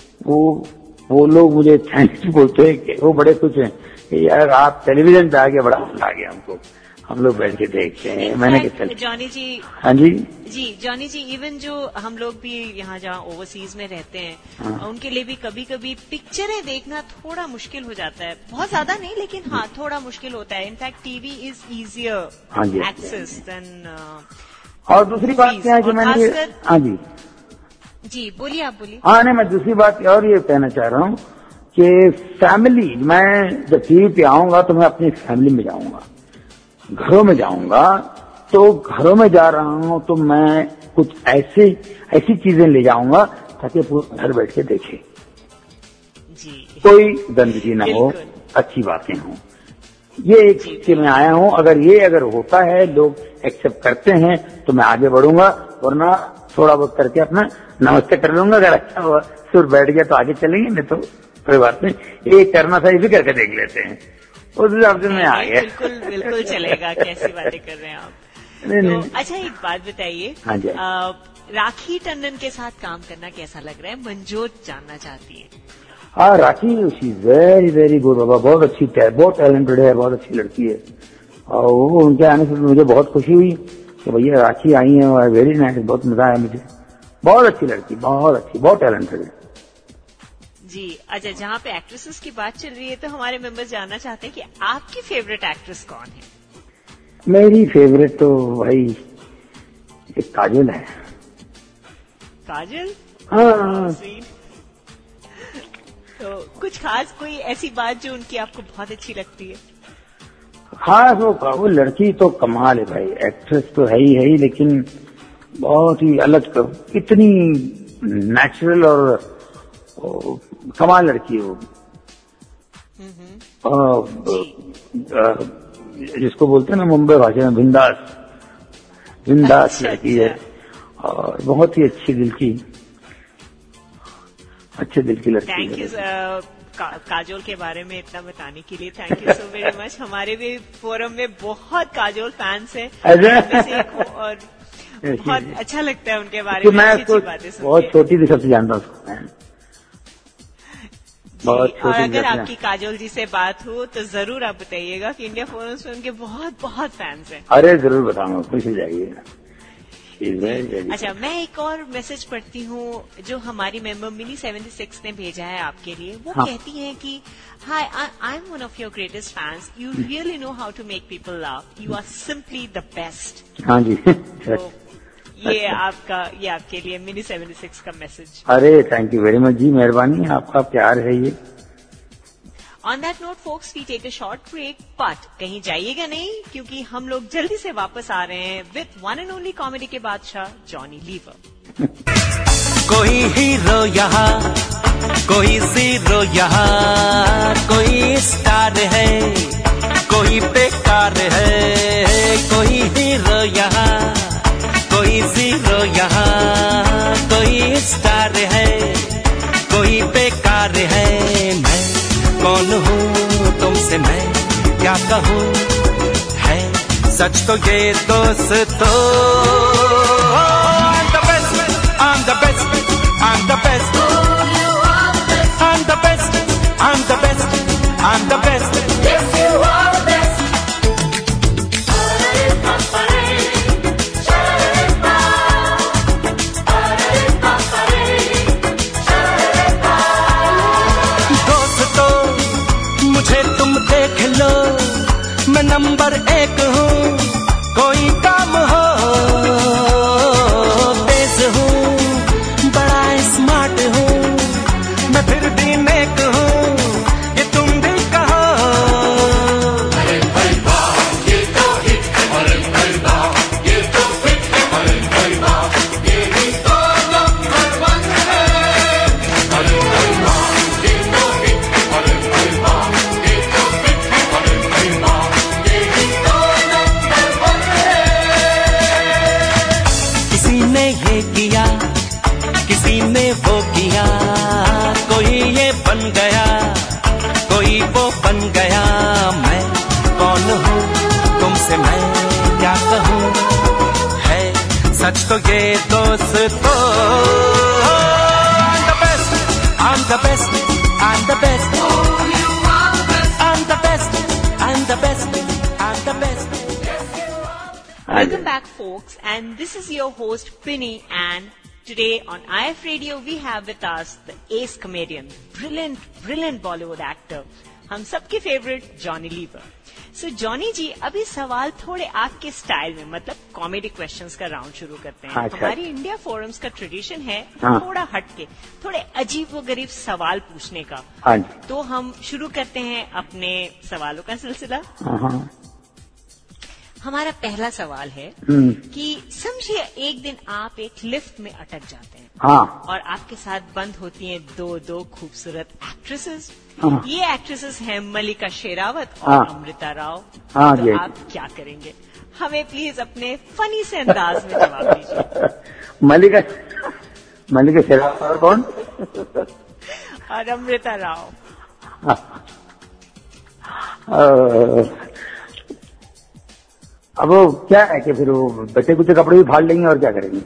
वो लोग मुझे थैंक्स बोलते हैं कि वो बड़े खुश हैं कि यार आप टेलीविजन पे आ गया, बड़ा मजा आ गया हमको, हम लोग बैठ के देखते हैं. मैंने कहा जॉनी जी, हाँ जी जॉनी जी, इवन जो हम लोग भी यहाँ जहाँ ओवरसीज में रहते हैं, हाँ. उनके लिए भी कभी कभी पिक्चरें देखना थोड़ा मुश्किल हो जाता है. बहुत ज्यादा नहीं, लेकिन हाँ थोड़ा मुश्किल होता है. In fact TV is easier access then. और दूसरी बात क्या है कि मैंने, हाँ जी बोलिए, आप बोलिए. हाँ नहीं, मैं दूसरी बात और ये कहना चाह रहा हूँ कि फैमिली, मैं जब टीवी पे आऊंगा तो मैं अपनी फैमिली में जाऊंगा, घरों में जाऊंगा. तो घरों में जा रहा हूं तो मैं कुछ ऐसी चीजें ले जाऊंगा ताकि पूरा घर बैठ के देखे, कोई गंदगी ना हो, अच्छी बातें हों. ये एक चीज में आया हूं. अगर होता है, लोग एक्सेप्ट करते हैं तो मैं आगे बढ़ूंगा, वरना थोड़ा बहुत करके अपना नमस्ते कर लूंगा. अगर अच्छा हुआ सुर बैठ गया तो आगे चलेंगे, नहीं तो कोई बात नहीं. ये करना था, ये भी करके देख लेते हैं. उस हिसाब से मैं आ गया. बिल्कुल चलेगा. कैसी बातें कर रहे हैं आप. नहीं. अच्छा एक बात बताइए, हाँ जी. राखी टंडन के साथ काम करना कैसा लग रहा है? मंजोत जानना चाहती है. हाँ, Rakhi she very very good बाबा, बहुत अच्छी है, बहुत टैलेंटेड है, बहुत अच्छी लड़की है. और वो उनके आने से मुझे बहुत खुशी हुई कि भैया राखी आई है. वेरी नाइस, बहुत मजा आया मुझे. बहुत अच्छी लड़की, बहुत अच्छी, बहुत टैलेंटेड है जी. अच्छा, जहाँ पे एक्ट्रेसेस की बात चल रही है तो हमारे मेंबर्स जानना चाहते हैं कि आपकी फेवरेट एक्ट्रेस कौन है? मेरी फेवरेट तो भाई एक काजल है. काजल? हाँ. तो कुछ खास कोई ऐसी बात जो उनकी आपको बहुत अच्छी लगती है? हाँ, वो लड़की तो कमाल है भाई, एक्ट्रेस तो है ही, लेकिन बहुत ही अलग, इतनी नेचुरल और कमाल लड़की है वो। जिसको बोलते हैं ना मुंबई भाषा में बिंदास लड़की है, और बहुत ही अच्छे दिल की लड़की है। थैंक यू काजोल के बारे में इतना बताने के लिए, thank you so very much. हमारे भी फोरम में बहुत काजोल फैंस हैं, और बहुत अच्छा लगता है उनके बारे में अच्छी बातें सुनकर। बहुत छोटी थी, सबसे जानता हूँ उसको, बहुत छोटी। और अगर आपकी काजोल जी से बात हो तो जरूर आप बताइएगा कि इंडिया फोरम्स में उनके बहुत बहुत फैंस हैं। अरे जरूर बताऊंगा, खुश हो जाइए। अच्छा, मैं एक और मैसेज पढ़ती हूँ जो हमारी मेंबर मिनी 76 ने भेजा है आपके लिए। वो कहती हैं कि hi, I am one of your greatest fans, you really know how to make people laugh, you are simply the best. हाँ जी। तो ये आपके लिए मिनी 76 का मैसेज। अरे thank you very much ji, मेहरबानी, आपका प्यार है ये। On that note, folks, we take a short break, but कहीं जाइएगा नहीं, क्योंकि हम लोग जल्दी से वापस आ रहे हैं with one and only comedy के बादशाह जॉनी लीवर। कोई हीरो यहाँ, कोई जीरो यहाँ, कोई स्टार है, कोई बेकार है, कोई हीरो यहाँ, कोई जीरो यहाँ, कोई स्टार है, कोई बेकार है। मैं कौन हूँ तुमसे मैं क्या कहूँ, है सच तो ये दोस्तों। I'm the best, I'm the best, I'm the best, I'm the best, I'm the best, I'm the best. Yes, you are the best. मुझे तुम देख लो, मैं नंबर 1 हूँ, कोई काम हो, तेज हूँ, बड़ा स्मार्ट हूँ, मैं फिर भी नेक हूँ, ये तुम भी कहो। अरे भाई वाह, ये तो हिट है, अरे भाई वाह, ये तो फिट है, अरे भाई वाह, ये भी तो नंबर 1 है। अरे भाई वाह, ये तो हिट है, अरे भाई वाह, किया किसी ने वो किया, कोई ये बन गया, कोई वो बन गया। मैं कौन हूँ तुमसे मैं क्या कहूँ, है सच तो ये दोस्तों। I'm the best, I'm the best, I'm the best, I'm the best, I'm the best, I'm the best. Welcome back, folks, and this is your host Pinny, and today on IF Radio we have with us the ace comedian, brilliant Bollywood actor, हम सबके favourite Johnny Lever. So Johnny ji, अभी सवाल थोड़े आपके style में, मतलब comedy questions का round शुरू करते हैं। हमारी इंडिया फोरम्स का ट्रेडिशन है थोड़ा हटके, थोड़े अजीब व गरीब सवाल पूछने का। तो हम शुरू करते हैं अपने सवालों का सिलसिला। हमारा पहला सवाल है कि समझिए एक दिन आप एक लिफ्ट में अटक जाते हैं और आपके साथ बंद होती हैं दो खूबसूरत एक्ट्रेसेस। ये एक्ट्रेसेस हैं मल्लिका शेरावत और अमृता राव। तो आप क्या करेंगे? हमें प्लीज अपने फनी से अंदाज में जवाब दीजिए। मल्लिका शेरावत और कौन? और अमृता राव। अब वो क्या है कि फिर वो बच्चे कुछ कपड़े भी फाड़ लेंगे और क्या करेंगे?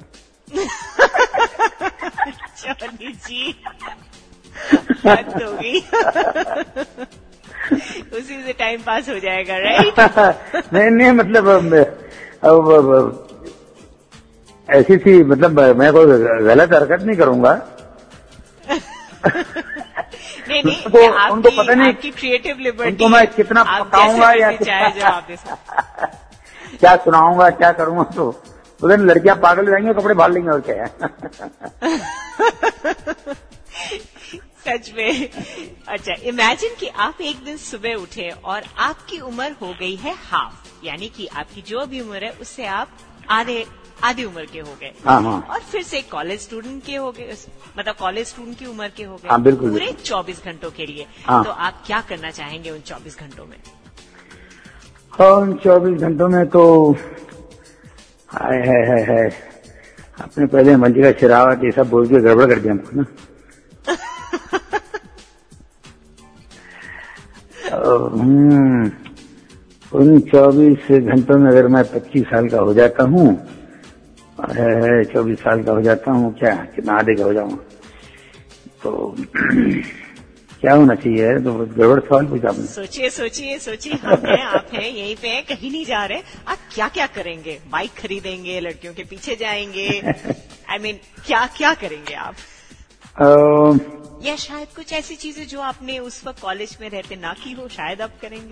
जॉनी जी बात हो गई। उसी से टाइम पास हो जाएगा, राइट? नहीं मतलब ऐसी थी, मतलब मैं कोई गलत हरकत नहीं करूंगा। नहीं उनको पता नहीं, आपकी क्रिएटिव लिबर्टी, उनको मैं कितना पकाऊंगा या क्या सुनाऊंगा, क्या करूंगा, तो उधर लड़कियां पागल हो जाएंगी, कपड़े फाड़ लेंगे और क्या है। सच में। अच्छा, इमेजिन कि आप एक दिन सुबह उठे और आपकी उम्र हो गई है हाफ, यानी कि आपकी जो भी उम्र है उससे आप आधी उम्र के हो गए। हाँ हाँ। और फिर से कॉलेज स्टूडेंट के हो गए, मतलब कॉलेज स्टूडेंट की उम्र के हो गए। हाँ, बिल्कुल, पूरे बिल्कुल। 24 घंटों के लिए। हाँ। तो आप क्या करना चाहेंगे उन 24 घंटों में? उन 24 घंटों में तो है अपने पहले मल्लिका शेरावत ये सब बोल के गड़बड़ कर दिया हमको ना। उन 24 घंटों में अगर मैं 25 साल का हो जाता हूँ, 24 साल का हो जाता हूँ, क्या कितना आधे का हो जाऊंगा, तो क्या होना चाहिए? तो गड़बड़ सवाल पूछा आपने। सोचिए, हम हैं, आप हैं, यहीं पे हैं, कहीं नहीं जा रहे। आप क्या क्या करेंगे? बाइक खरीदेंगे, लड़कियों के पीछे जाएंगे, I mean, क्या करेंगे आप? या शायद कुछ ऐसी चीजें जो आपने उस वक्त कॉलेज में रहते ना की हो, शायद आप करेंगे।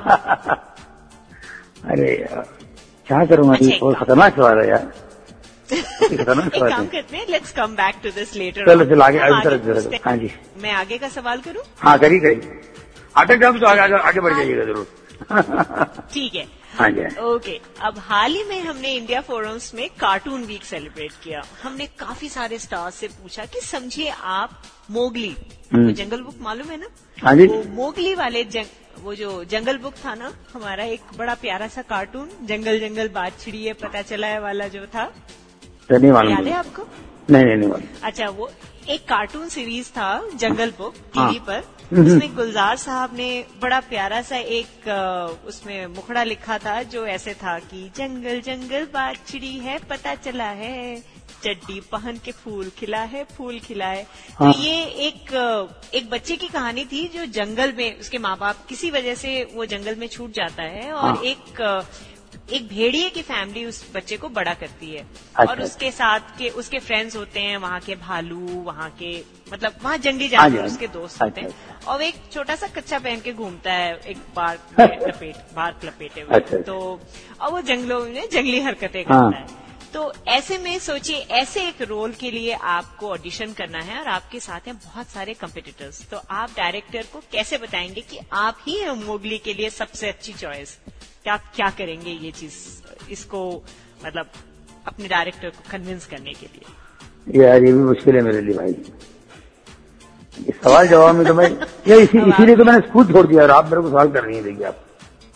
अरे क्या करूँगा? अच्छा, बहुत खतरनाक सवाल है यार। खतरनाक एक सवाल काम है। करते हैं, let's come back to this letter. चलो आगे तरफ। हाँ जी, मैं आगे का सवाल करूं? हाँ करिए। अटक जाऊँ तो आगे बढ़ जाइएगा जरूर। ठीक है। हाँ जी। ओके, अब हाल ही में हमने इंडिया फोरम्स में कार्टून वीक सेलिब्रेट किया। हमने काफी सारे स्टार्स से पूछा कि समझिए आप मोगली, वो जंगल बुक मालूम है ना? हाँ जी। वो मोगली वाले वो जो जंगल बुक था ना हमारा, एक बड़ा प्यारा सा कार्टून, जंगल जंगल बात छिड़ी है पता चला है वाला जो था, नहीं मालूम। याद है आपको? नहीं मालूम। अच्छा, वो एक कार्टून सीरीज था जंगल बुक टीवी हाँ। पर। उसमें गुलजार साहब ने बड़ा प्यारा सा एक उसमें मुखड़ा लिखा था जो ऐसे था कि जंगल जंगल बात छिड़ी है पता चला है, चड्डी पहन के फूल खिला है फूल खिला है। हाँ। तो ये एक बच्चे की कहानी थी जो जंगल में, उसके माँ बाप किसी वजह से वो जंगल में छूट जाता है और हाँ। एक भेड़िए की फैमिली उस बच्चे को बड़ा करती है। अच्छा। और उसके साथ के उसके फ्रेंड्स होते हैं, वहाँ के भालू, वहाँ के मतलब वहाँ जंगली जानवर उसके दोस्त होते हैं। और एक छोटा सा कच्चा पहन के घूमता है, एक बार लपेटे हुए। अच्छा। तो और वो जंगलों में जंगली हरकतें करता है। तो ऐसे में सोचिए, ऐसे एक रोल के लिए आपको ऑडिशन करना है और आपके साथ हैं बहुत सारे कंपटीटर्स। तो आप डायरेक्टर को कैसे बताएंगे कि आप ही हैं मोगली के लिए सबसे अच्छी चॉइस? क्या करेंगे ये चीज, इसको मतलब अपने डायरेक्टर को कन्विंस करने के लिए? यार ये भी मुश्किल है मेरे लिए भाई, ये सवाल जवाब में तो मैं इसीलिए तो मैंने स्कूल छोड़ दिया और आप मेरे को सवाल कर रही हैं। देखिए आप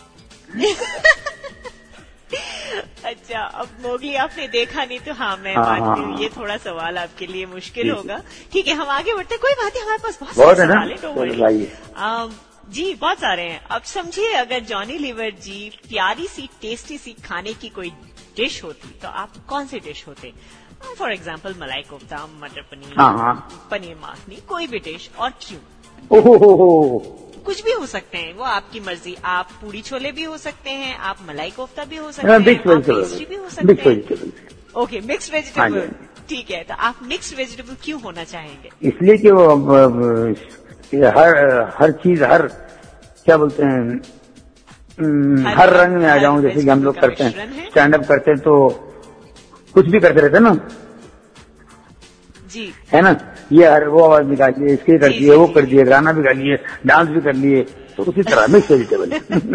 अच्छा, अब मोगली आपने देखा नहीं तो हाँ मैं मानती हूँ, ये थोड़ा सवाल आपके लिए मुश्किल होगा। ठीक है, हम आगे बढ़ते, कोई बात नहीं, हमारे पास बहुत सारे सवाल है। जी बहुत सारे हैं। अब समझिए अगर जॉनी लीवर जी प्यारी सी टेस्टी सी खाने की कोई डिश होती तो आप कौन सी डिश होते? फॉर एग्जाम्पल मलाई कोफ्ता, मटर पनीर, पनीर माखनी, कोई भी डिश, और क्यों? कुछ भी हो सकते हैं, वो आपकी मर्जी। आप पूरी छोले भी हो सकते हैं, आप मलाई कोफ्ता भी हो सकते हैं, आप पेस्ट्री भी हो सकते हैं। ओके, मिक्स्ड वेजिटेबल, ठीक है। तो आप मिक्स्ड वेजिटेबल क्यों होना चाहेंगे? इसलिए कि वो हर चीज, हर क्या बोलते हैं, हर रंग में आ जाऊं। जैसे कि हम लोग करते हैं, स्टैंड अप करते हैं तो कुछ भी करते रहते हैं ना जी, है ना। ये वो आवाज निकालिए, इसके कर दिए, वो कर दिए, गाना भी गा लिए, डांस भी कर लिए, तो उसी तरह mix vegetable.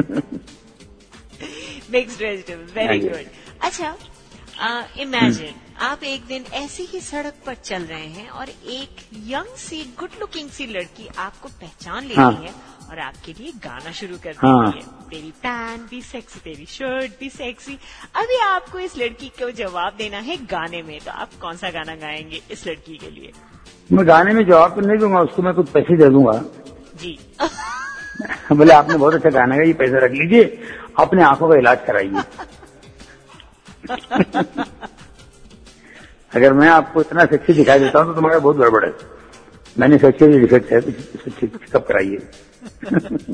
Mixed vegetable, very good. अच्छा, इमेजिन आप एक दिन ऐसी ही सड़क पर चल रहे हैं और एक यंग सी गुड लुकिंग सी लड़की आपको पहचान लेती है और आपके लिए गाना शुरू कर देती है। तेरी पैंट भी सेक्सी, तेरी शर्ट भी सेक्सी। अभी आपको इस लड़की को जवाब देना है गाने में, तो आप कौन सा गाना गाएंगे इस लड़की के लिए? मैं गाने में जवाब तो नहीं दूंगा, उसको मैं कुछ पैसे दे दूंगा जी। बोले आपने बहुत अच्छा गाना गाया, ये पैसे रख लीजिए, अपने आंखों का इलाज कराइए। अगर मैं आपको इतना सेक्सी दिखाई देता हूँ तो तुम्हारा बहुत गड़बड़ है, मैंने सेक्सी डिफेक्ट है, चेकअप कराइए।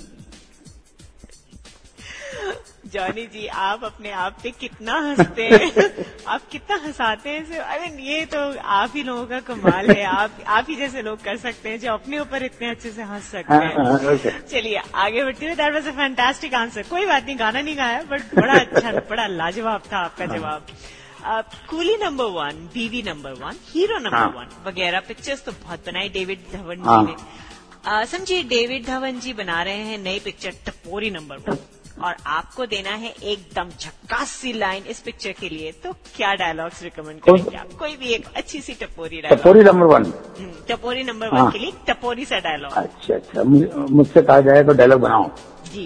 जॉनी जी, आप अपने आप पे कितना हंसते हैं, आप कितना हंसाते हैं। आई मीन ये तो आप ही लोगों का कमाल है, आप ही जैसे लोग कर सकते हैं जो अपने ऊपर इतने अच्छे से हंस सकते हैं। चलिए आगे बढ़ते हुए, that was a fantastic answer. कोई बात नहीं, गाना नहीं गाया बट बड़ा अच्छा, बड़ा लाजवाब था आपका जवाब। कूली नंबर 1, बीवी नंबर 1, हीरो नंबर 1 वगैरह पिक्चर्स तो बहुत बनाई डेविड धवन जी ने। समझिए डेविड धवन जी बना रहे हैं नई पिक्चर टपोरी नंबर 1 और आपको देना है एकदम झक्कास सी लाइन इस पिक्चर के लिए, तो क्या डायलॉग्स रिकमेंड करेंगे आप? कोई भी एक अच्छी सी टपोरी डायलॉग। टपोरी नंबर 1, टपोरी नंबर 1 के लिए टपोरी सा डायलॉग। अच्छा, मुझसे कहा जाए तो डायलॉग बनाओ जी।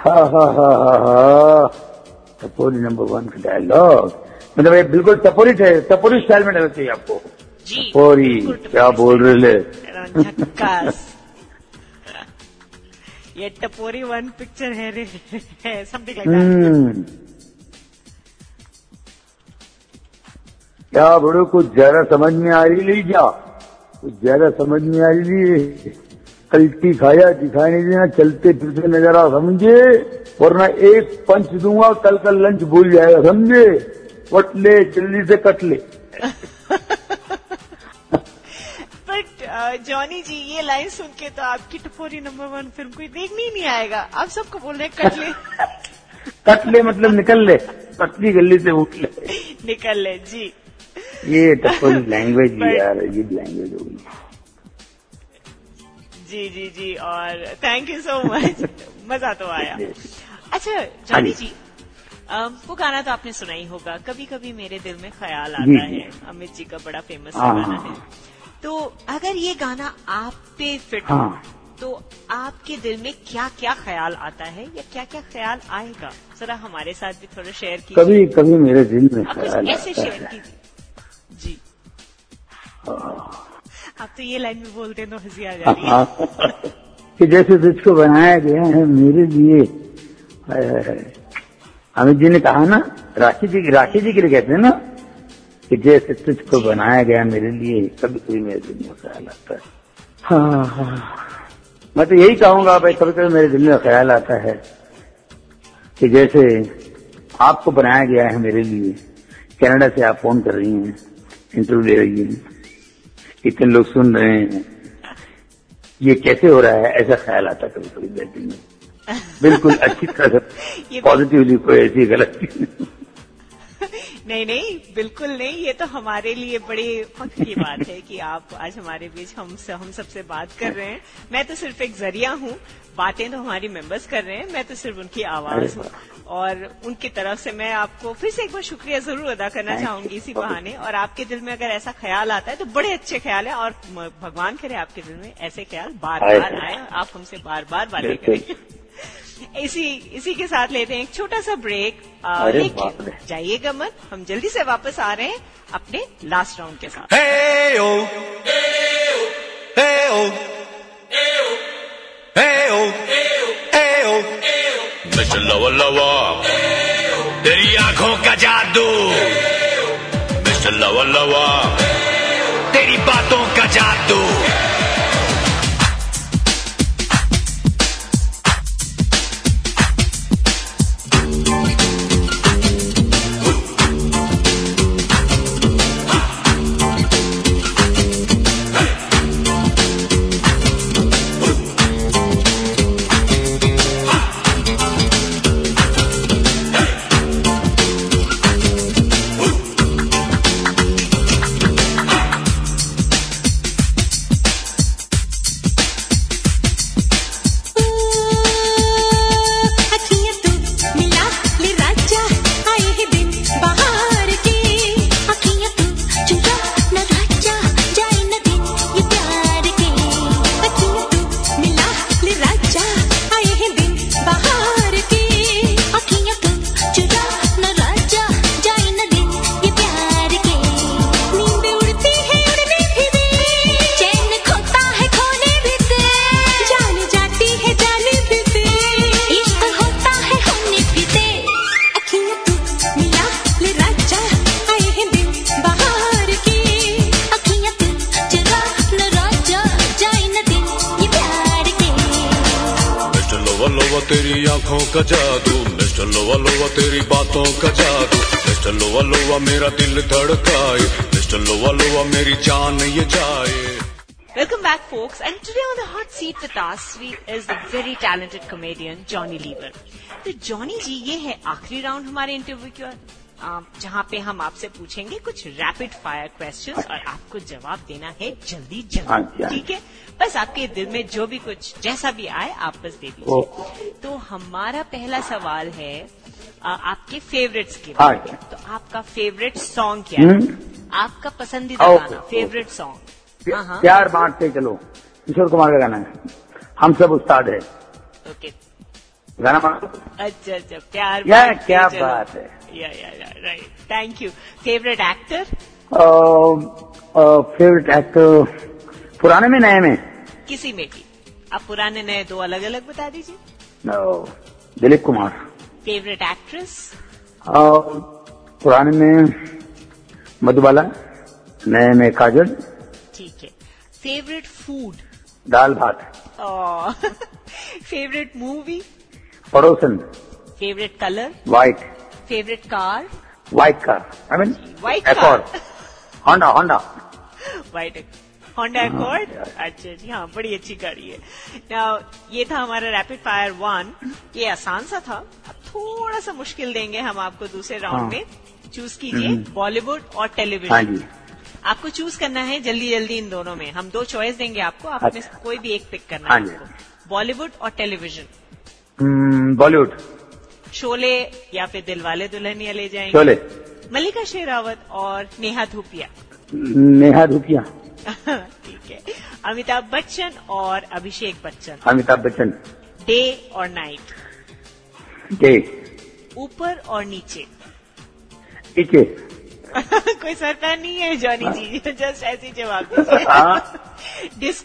टपोरी नंबर 1 का डायलॉग, मतलब ये बिल्कुल टपोरी स्टाइल में डायलॉग चाहिए आपको जी। टपोरी क्या बोल रहे झक्कास। ये टपोरी 1 पिक्चर है समथिंग लाइक दैट। क्या बड़ो कुछ ज्यादा समझ में आ रही ली क्या? कुछ ज्यादा समझ में आ रही, कल्टी खाया दिखाई नहीं देना, चलते फिरते नजर आ समझे, वरना एक पंच दूंगा कल का लंच भूल जाएगा समझे, वट ले जल्दी से कट ले। जॉनी जी ये लाइन सुन के तो आपकी टपोरी नंबर 1 फिल्म कोई देखने ही नहीं आएगा। आप सबको बोल रहे हैं कट ले। कट ले मतलब निकल ले, पतली गली से उठ ले, निकल ले जी। ये टपोरी लैंग्वेज यार, ये लैंग्वेज होगी। जी जी जी, और थैंक यू सो मच, मजा तो आया। अच्छा जॉनी जी, वो गाना तो आपने सुना ही होगा, कभी कभी मेरे दिल में ख्याल आता है, अमित जी का बड़ा फेमस गाना है। तो अगर ये गाना आप पे फिट हो तो आपके दिल में क्या क्या ख्याल आता है या क्या क्या ख्याल आएगा, जरा हमारे साथ भी थोड़ा शेयर कीजिए। कभी कभी मेरे दिल में ख्याल ऐसे शेयर कीजिए जी। आप तो ये लाइन में बोलते हैं तो हंसी आ जाती है कि जैसे तुझको बनाया गया है मेरे लिए। अमित जी ने कहा ना, राखी जी के लिए कहते हैं ना कि जैसे तुझको बनाया गया मेरे लिए, कभी कभी मेरे दिल में ख्याल आता है। मैं तो यही कहूंगा भाई, कभी कभी मेरे दिल में ख्याल आता है कि जैसे आपको बनाया गया है मेरे लिए। कनाडा से आप फोन कर रही हैं, इंटरव्यू ले रही हैं, इतने लोग सुन रहे हैं, ये कैसे हो रहा है, ऐसा ख्याल आता है कभी कभी मेरे दिल में। बिल्कुल अच्छी तरह से पॉजिटिवली, कोई ऐसी गलती नहीं, बिल्कुल नहीं। ये तो हमारे लिए बड़ी फख्र की बात है कि आप आज हमारे बीच हम सबसे बात कर रहे हैं। मैं तो सिर्फ एक जरिया हूँ, बातें तो हमारी मेंबर्स कर रहे हैं, मैं तो सिर्फ उनकी आवाज हूँ। और उनकी तरफ से मैं आपको फिर से एक बार शुक्रिया जरूर अदा करना चाहूंगी इसी बहाने। और आपके दिल में अगर ऐसा ख्याल आता है तो बड़े अच्छे ख्याल है, और भगवान करे आपके दिल में ऐसे ख्याल बार बार आए, आप हमसे बार बार बातें करें। इसी के साथ लेते हैं एक छोटा सा ब्रेक, लेकिन जाइएगा मत, हम जल्दी से वापस आ रहे हैं अपने लास्ट राउंड के साथ। Hey-o, hey-o, hey-o, hey-o, mister लवा लवा, तेरी आंखों का जादू, मिस्टर लवा लवा, तेरी बातों का जादू। तेरी आंखों का जादू, मिस्टर लोवा लोवा तेरी बातों का जादू, मिस्टर लोवा लोवा मेरा दिल धड़काए, मिस्टर लोवा लोवा मेरी जान ये जाए। Welcome back, folks. And today on the hot seat with us is the very talented comedian Johnny Lever. तो जॉनी जी, ये है आखिरी राउंड हमारे इंटरव्यू जहाँ पे हम आपसे पूछेंगे कुछ रैपिड फायर क्वेश्चंस और आपको जवाब देना है जल्दी जल्दी, ठीक है? बस आपके दिल में जो भी कुछ जैसा भी आए आप बस दे दीजिए। तो हमारा पहला सवाल है आपके फेवरेट्स के बारे में। तो आपका फेवरेट सॉन्ग क्या है? आपका पसंदीदा गाना, फेवरेट सॉन्ग? प्यार बांटते चलो, किशोर कुमार का गाना है, हम सब उस्ताद है। ओके, गाना मानो। अच्छा, प्यार क्या बात है। या right, thank you. Favourite actor? Favourite actor पुराने में नए में? किसी में भी। आप पुराने नए दो अलग अलग बता दीजिए। दिलीप कुमार। Favourite actress? पुराने में मधुबाला, नए में काजल। ठीक है। Favourite food? दाल भात। Favourite movie? Padosan. Favourite colour? White. Favourite car? White car, I mean white car. Honda white Honda Accord. अच्छा जी, हाँ, बड़ी अच्छी गाड़ी है। Now, ये था हमारा रैपिड फायर 1। ये आसान सा था, अब थोड़ा सा मुश्किल देंगे हम आपको दूसरे राउंड में। चूज कीजिए बॉलीवुड और टेलीविजन। हाँ जी। आपको चूज करना है जल्दी जल्दी इन दोनों में। हम 2 चॉइस देंगे आपको, आप में से कोई भी एक पिक करना है आपको। बॉलीवुड और टेलीविजन। बॉलीवुड। शोले या फिर दिलवाले दुल्हनिया ले जाएंगे? शोले। मल्लिका शेरावत और नेहा धूपिया? नेहा धूपिया। ठीक है। अमिताभ बच्चन और अभिषेक बच्चन? अमिताभ बच्चन। डे और नाइट? डे। ऊपर और नीचे? नीचे। कोई सरकार नहीं है जॉनी जी, जस्ट ऐसे ही जवाब दीजिए।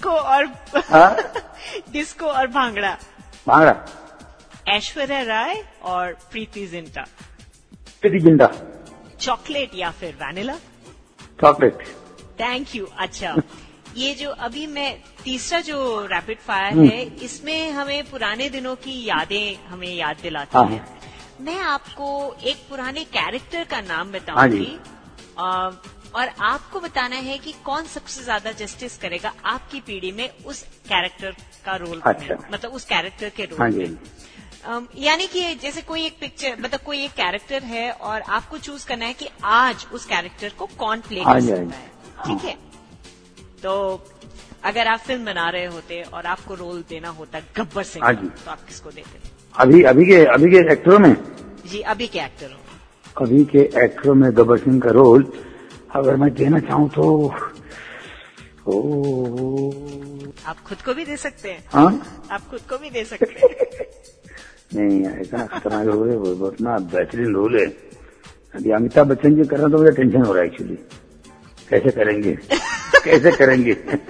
डिस्को और भांगड़ा? भांगड़ा। ऐश्वर्या राय और प्रीति जिंटा? प्रीति जिंटा। चॉकलेट या फिर वैनिला? चॉकलेट। Thank you. अच्छा, ये जो अभी मैं तीसरा जो रैपिड फायर है, इसमें हमें पुराने दिनों की यादें हमें याद दिलाती हैं। मैं आपको एक पुराने कैरेक्टर का नाम बताऊंगी और आपको बताना है कि कौन सबसे ज्यादा जस्टिस करेगा आपकी पीढ़ी में उस कैरेक्टर का रोल। अच्छा। मतलब उस कैरेक्टर के रोल में। यानी कि जैसे कोई एक पिक्चर, मतलब कोई एक कैरेक्टर है और आपको चूज करना है कि आज उस कैरेक्टर को कौन प्ले कर सकता है, ठीक है? तो अगर आप फिल्म बना रहे होते और आपको रोल देना होता गब्बर सिंह, तो आप किसको देते? अभी के एक्टरों में? जी, अभी के एक्टरों में। अभी के एक्टरों में गब्बर सिंह का रोल अगर मैं देना चाहूँ तो आप खुद को भी दे सकते हैं। हाँ, आप खुद को भी दे सकते हैं। नहीं यार, इतना खतरनाक रोल है, वो इतना बेहतरीन रोल है। अभी अमिताभ बच्चन जी कर रहे हैं तो मुझे टेंशन हो रहा है एक्चुअली, कैसे करेंगे कैसे करेंगे।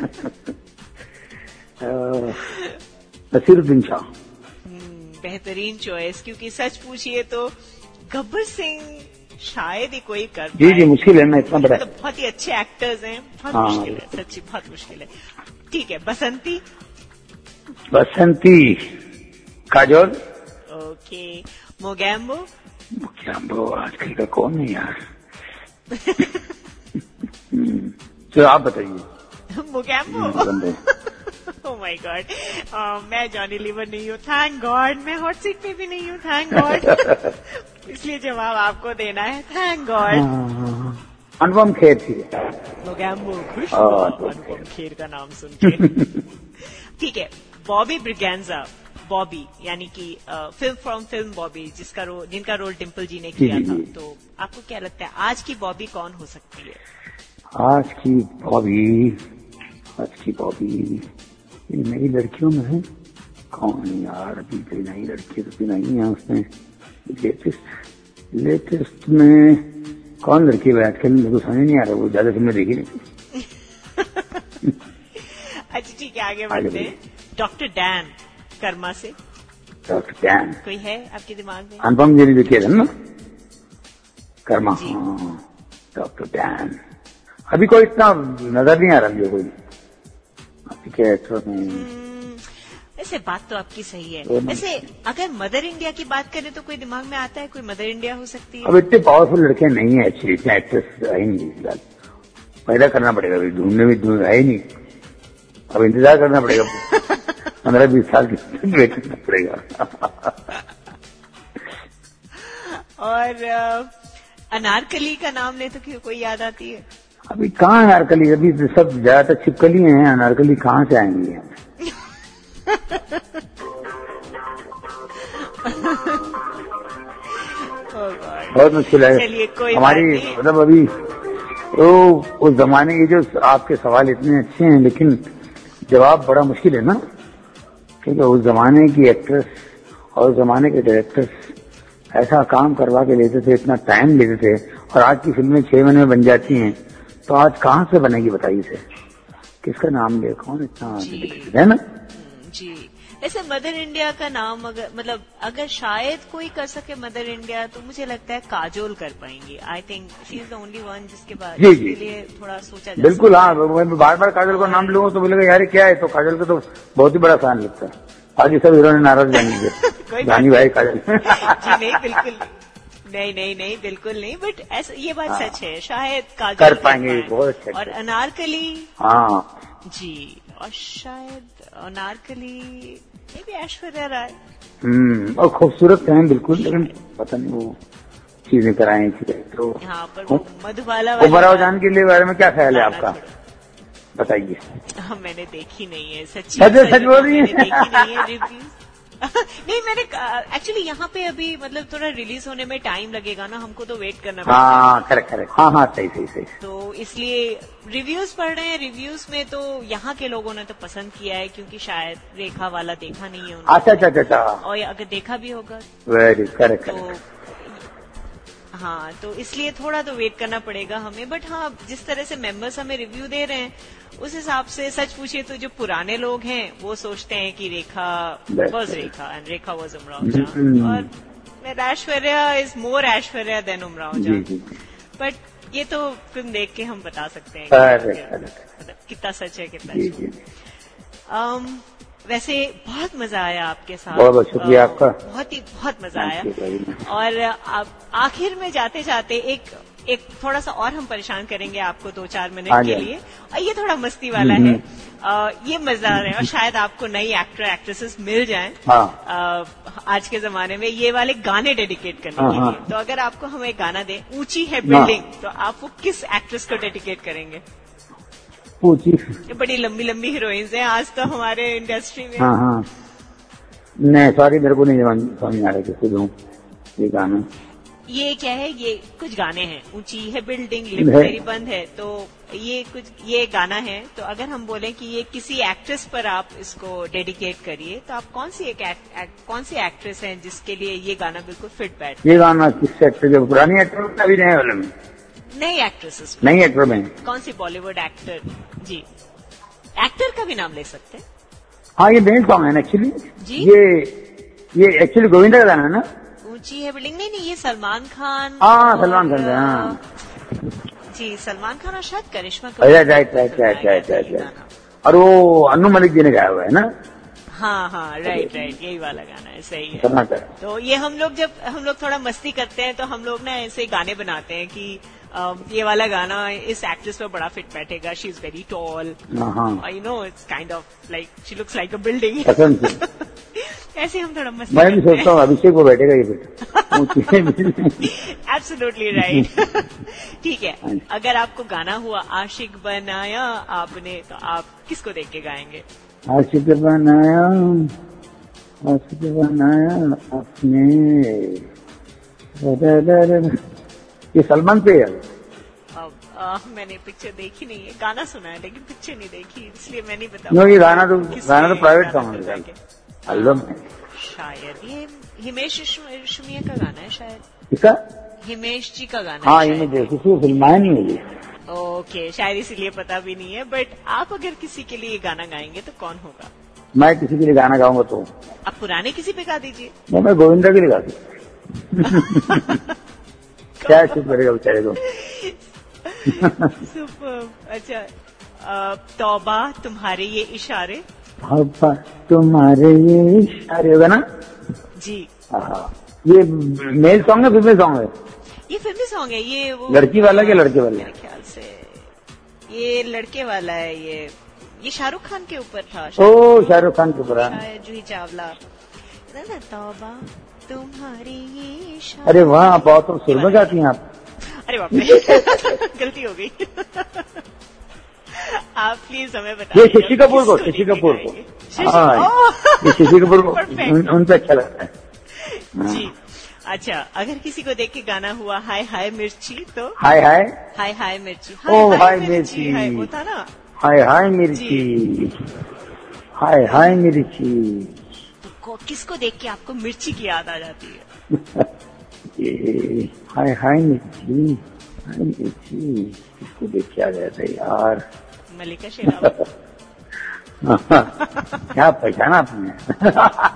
नसीरुद्दीन शाह। बेहतरीन चॉइस, क्योंकि सच पूछिए तो गब्बर सिंह शायद ही कोई कर पाए। जी, मुश्किल है ना, इतना बड़ा। तो बहुत ही अच्छे एक्टर्स हैं, बहुत मुश्किल है, सच्ची बहुत मुश्किल है। ठीक है, बसंती? बसंती काजोल। ओके। मोगैम्बो? मोगैम्बो आजकल का कौन है यार। चलो आप बताइए। मोगैम्बो। ओह माय गॉड, मैं जॉनी लीवर नहीं हूँ, थैंक गॉड। मैं हॉट सीट पे भी नहीं हूँ, थैंक गॉड। इसलिए जवाब आपको देना है, थैंक गॉड। अनुपम खेर थी। मोगैम्बो खुश हुआ अनुपम खेर का नाम सुन के। ठीक है। बॉबी ब्रिगेंजा, बॉबी यानी कि फिल्म बॉबी, जिनका रोल डिम्पल जी ने किया था। तो आपको क्या लगता है आज की बॉबी कौन हो सकती है? आज की बॉबी नई लड़कियों में है कौन यार? अभी कोई नई लड़की तो नहीं है उसमें। लेटेस्ट में कौन लड़की है आजकल? मेरे को समझ नहीं आ रहा, वो ज्यादा फिल्में देखी नहीं। अच्छा ठीक है, आगे बढ़ते हैं। डॉक्टर डैन, कर्मा से। डॉक्टर डैन कोई है आपके दिमाग में? अनुपम जी ने देखी है ना कर्मा। डॉक्टर डैन अभी कोई इतना नजर नहीं आ रहा मुझे कोई अभी के एक्टर में। वैसे बात तो आपकी सही है। वैसे अगर मदर इंडिया की बात करें तो कोई दिमाग में आता है? कोई मदर इंडिया हो सकती है? अब इतने पावरफुल लड़के नहीं है एक्चुअली, इतने एक्ट्रेस है नहीं फिलहाल। पैदा करना पड़ेगा, अभी ढूंढने में है ही नहीं, अब इंतजार करना पड़ेगा। 15-20 साल की वेट करना पड़ेगा। और अनारकली का नाम ले तो क्यों कोई याद आती है? अभी कहाँ अनारकली, अभी तो सब ज्यादातर छिपकली हैं, अनारकली कहाँ से आएंगी? बहुत मुश्किल है। चलिए कोई हमारी मतलब अभी तो उस जमाने के जो आपके सवाल इतने अच्छे हैं, लेकिन जवाब बड़ा मुश्किल है ना, क्योंकि उस जमाने की एक्ट्रेस और उस जमाने के डायरेक्टर्स ऐसा काम करवा के लेते थे, इतना टाइम लेते थे, और आज की फिल्में 6 महीने में बन जाती हैं, तो आज कहाँ से बनेगी बताइए से, किसका नाम ले, कौन इतना है ना जी। ऐसे मदर इंडिया का नाम अगर मतलब अगर शायद कोई कर सके मदर इंडिया, तो मुझे लगता है काजोल कर पाएंगी। I think she is the only one जिसके बाद इसके लिए थोड़ा सोचा जा बिल्कुल। हाँ, मैं बार बार काजोल का नाम लूंगा तो बोलेगा यार क्या है, तो काजोल का तो बहुत ही बड़ा फैन लगता है। आज ये सब हीरोइन नाराज जाएंगे रानी भाई काजल। जी नहीं, बिल्कुल नहीं, बिल्कुल नहीं, बट ऐसा ये बात सच है, शायद काजोल कर पाएंगे बहुत अच्छा। और अनारकली, हाँ जी, और शायद अनारकली ये भी ऐश्वर्या राय। और खूबसूरत हैं बिल्कुल, लेकिन पता नहीं वो चीजें कराएं तो। हाँ, पर वो मधुबाला बराव जान के लिए बारे में क्या ख्याल है आपका, बताइए? हाँ, मैंने देखी नहीं है, सच बोल रही है, देखी नहीं है रिव्यूज। नहीं, मैंने एक्चुअली यहाँ पे अभी मतलब थोड़ा रिलीज होने में टाइम लगेगा ना, हमको तो वेट करना पड़ेगा। हाँ, करेक्ट। हाँ, सही। तो इसलिए रिव्यूज पढ़ रहे हैं, रिव्यूज में तो यहाँ के लोगों ने तो पसंद किया है, क्योंकि शायद रेखा वाला देखा नहीं है उन्होंने। अच्छा। और अगर देखा भी होगा वेरी करेक्ट। हाँ, तो इसलिए थोड़ा तो वेट करना पड़ेगा हमें, बट हाँ, जिस तरह से मेंबर्स हमें रिव्यू दे रहे हैं उस हिसाब से सच पूछिए तो जो पुराने लोग हैं वो सोचते हैं कि Rekha was Rekha and Rekha was Umrao Jaan, और Aishwarya is more Aishwarya than Umrao Jaan. But ये तो फिल्म देख के हम बता सकते हैं मतलब कितना सच है कितना झूठ। वैसे बहुत मजा आया आपके साथ, बहुत शुक्रिया आपका, बहुत मजा आया। और आखिर में जाते जाते एक थोड़ा सा और हम परेशान करेंगे आपको 2-4 मिनट के लिए, और ये थोड़ा मस्ती वाला है, ये मजेदार है, और शायद आपको नई एक्टर एक्ट्रेसेस मिल जाएं आज के जमाने में ये वाले गाने डेडिकेट करने के लिए। तो अगर आपको हम एक गाना दें, ऊंची है बिल्डिंग, तो आप वो किस एक्ट्रेस को डेडिकेट करेंगे? ये बड़ी लंबी लंबी हीरोइंस हैं आज तो हमारे इंडस्ट्री में। हाँ। नहीं सॉरी, मेरे को नहीं समझ आ रहा किसी को ये गाना। ये क्या है, ये कुछ गाने हैं, ऊंची है बिल्डिंग, लिफ्ट मेरी बंद है, तो ये गाना है। तो अगर हम बोलें कि ये किसी एक्ट्रेस पर आप इसको डेडिकेट करिए, तो आप कौन सी एक्ट्रेस हैं जिसके लिए ये गाना बिल्कुल फिट बैठ? ये गाना किस एक्टर, जो पुरानी एक्टर अभी नए वाले में? नई एक्ट्रेसेस, नई एक्टर में कौन सी बॉलीवुड एक्टर? जी, एक्टर का भी नाम ले सकते हैं। हाँ, ये मेन सॉन्ग है ना एक्चुअली जी, ये एक्चुअली गोविंदा का गाना है ना, ऊंची है बिल्डिंग। नहीं, ये सलमान खान। हाँ, सलमान खान। हाँ जी, सलमान खान और शायद करिश्मा। राइट। और वो अनु मलिक जी ने गाया हुआ है ना। हाँ, राइट, यही वाला गाना है, सही है। तो ये हम लोग थोड़ा मस्ती करते हैं, तो हम लोग ना ऐसे गाने बनाते हैं कि ये वाला गाना इस एक्ट्रेस पे बड़ा फिट बैठेगा, she is very tall, you know, it's kind of like she looks like a building. ऐसे हम थोड़ा मस्ती, मैं भी सोचता हूँ अभिषेक को बैठेगा ये फिट। Absolutely right. ठीक है, अगर आपको गाना हुआ आशिक बनाया आपने, तो आप किसको देख के गाएंगे? आशिक बनाया आपने, ये सलमान पे है। मैंने पिक्चर देखी नहीं है, गाना सुना है लेकिन पिक्चर नहीं देखी, इसलिए मैं नहीं बता। ये गाना तो प्राइवेट सॉन्ग है एल्बम में, शायद ये हिमेश रेशमिया का गाना है शायद। किसका? हिमेश जी का गाना। हाँ, ये देखी फिल्माएं नहीं हुई। ओके, शायद इसीलिए पता भी नहीं है। बट आप अगर किसी के लिए गाना गाएंगे तो कौन होगा? मैं किसी के लिए गाना गाऊंगा तो आप पुराने किसी पे गा दीजिए। मैं गोविंदा के लिए गा दूँ। क्या चुप करेगा बेचारे को। सुपर। अच्छा, तौबा तुम्हारे ये इशारे। तौबा तुम्हारे ये इशारे होगा ना जी। ये मेल सॉन्ग है फीमेल सॉन्ग है? ये फिल्मी सॉन्ग है। ये वो लड़की वाला क्या लड़के वाला? मेरे ख्याल से ये लड़के वाला है। ये शाहरुख खान के ऊपर था। ओ, शाहरुख खान के ऊपर, जूही चावला। तौबा तुम्हारी ये इशारे। अरे वाह, बहुत सुर में गाती हैं आप। अरे बाप रे गलती हो गई। आप प्लीज हमें बताइए। ये शशि कपूर को, शशि कपूर को, ये शशि कपूर को उनसे अच्छा लगता है जी। अच्छा, अगर किसी को देख के गाना हुआ हाय हाय मिर्ची तो हाय हाय हाय हाय मिर्ची, ओ हाय मिर्ची, वो था ना हाय हाय मिर्ची, हाय हाय मिर्ची। तो किसको देख के आपको मिर्ची की याद आ जाती है? ये हाय हाय मिर्ची, हाय मिर्ची किसको देख के आ जाता है यार? मल्लिका शेरावत। क्या पहचाना आपने?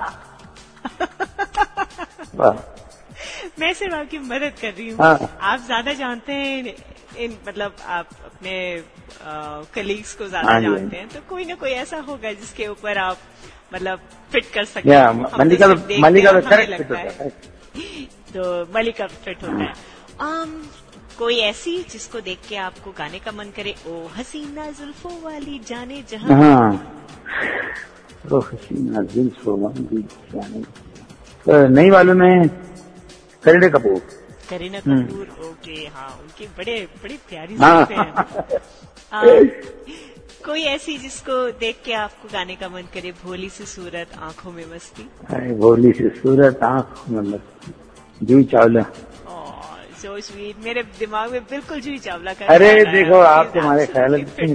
मैं सिर्फ आपकी मदद कर रही हूँ। हाँ। आप ज्यादा जानते हैं इन, मतलब आप अपने कलीग्स को ज्यादा जानते हैं, तो कोई ना कोई ऐसा होगा जिसके ऊपर आप मतलब फिट कर सकते हैं। मल्लिका तो करेक्ट फिट होता है। तो मल्लिका फिट होता है। कोई ऐसी जिसको देख के आपको गाने का मन करे, ओ हसीना जुल्फों वाली जाने जहां। हाँ, ओ हसीना जुल्फों वाली जाने। तो नहीं मालूम है। करीना कपूर। करीना कपूर, ओके, हाँ, उनकी बड़ी प्यारी जुल्फें हैं। कोई ऐसी जिसको देख के आपको गाने का मन करे, भोली सी सूरत आंखों में मस्ती। भोली सी सूरत आंखों में मस्ती, जूही चावला। सो स्वीट, मेरे दिमाग में बिल्कुल जूही चावला का। अरे देखो, आप तुम्हारे ख्याल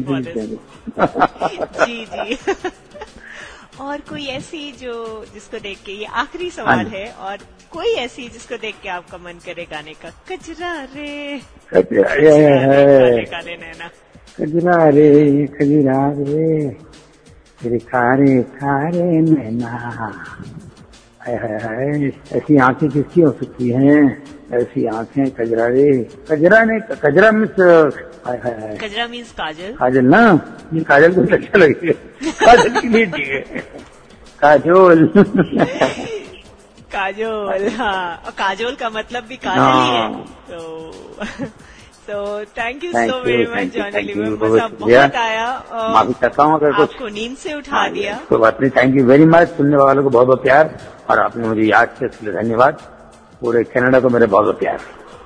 जी जी। और कोई ऐसी जिसको देख के, ये आखिरी सवाल है, और कोई ऐसी जिसको देख के आपका मन करे गाने का, कजरा रे काले नैना, कजरा रे तेरे खारे खारे नैना। ऐसी आंखें किसकी हो सकती हैं? ऐसी आंखें कजरा रे, कजरा मीन्स कजरा मीन्स काजल। काजल ना, ये काजल को अच्छा लगे, काजल की नहीं ठीक है, काजोल। काजोल, हाँ, और काजोल का मतलब भी काजल ही है। तो thank you so very much Johnny Lever, मजा बहुत आया। माफी चाहता हूँ अगर कुछ आपको नींद से उठा दिया। कोई बात नहीं, थैंक यू वेरी मच। सुनने वालों को बहुत बहुत प्यार, और आपने मुझे याद किया इसके लिए धन्यवाद। पूरे कनाडा को मेरे बहुत बहुत प्यार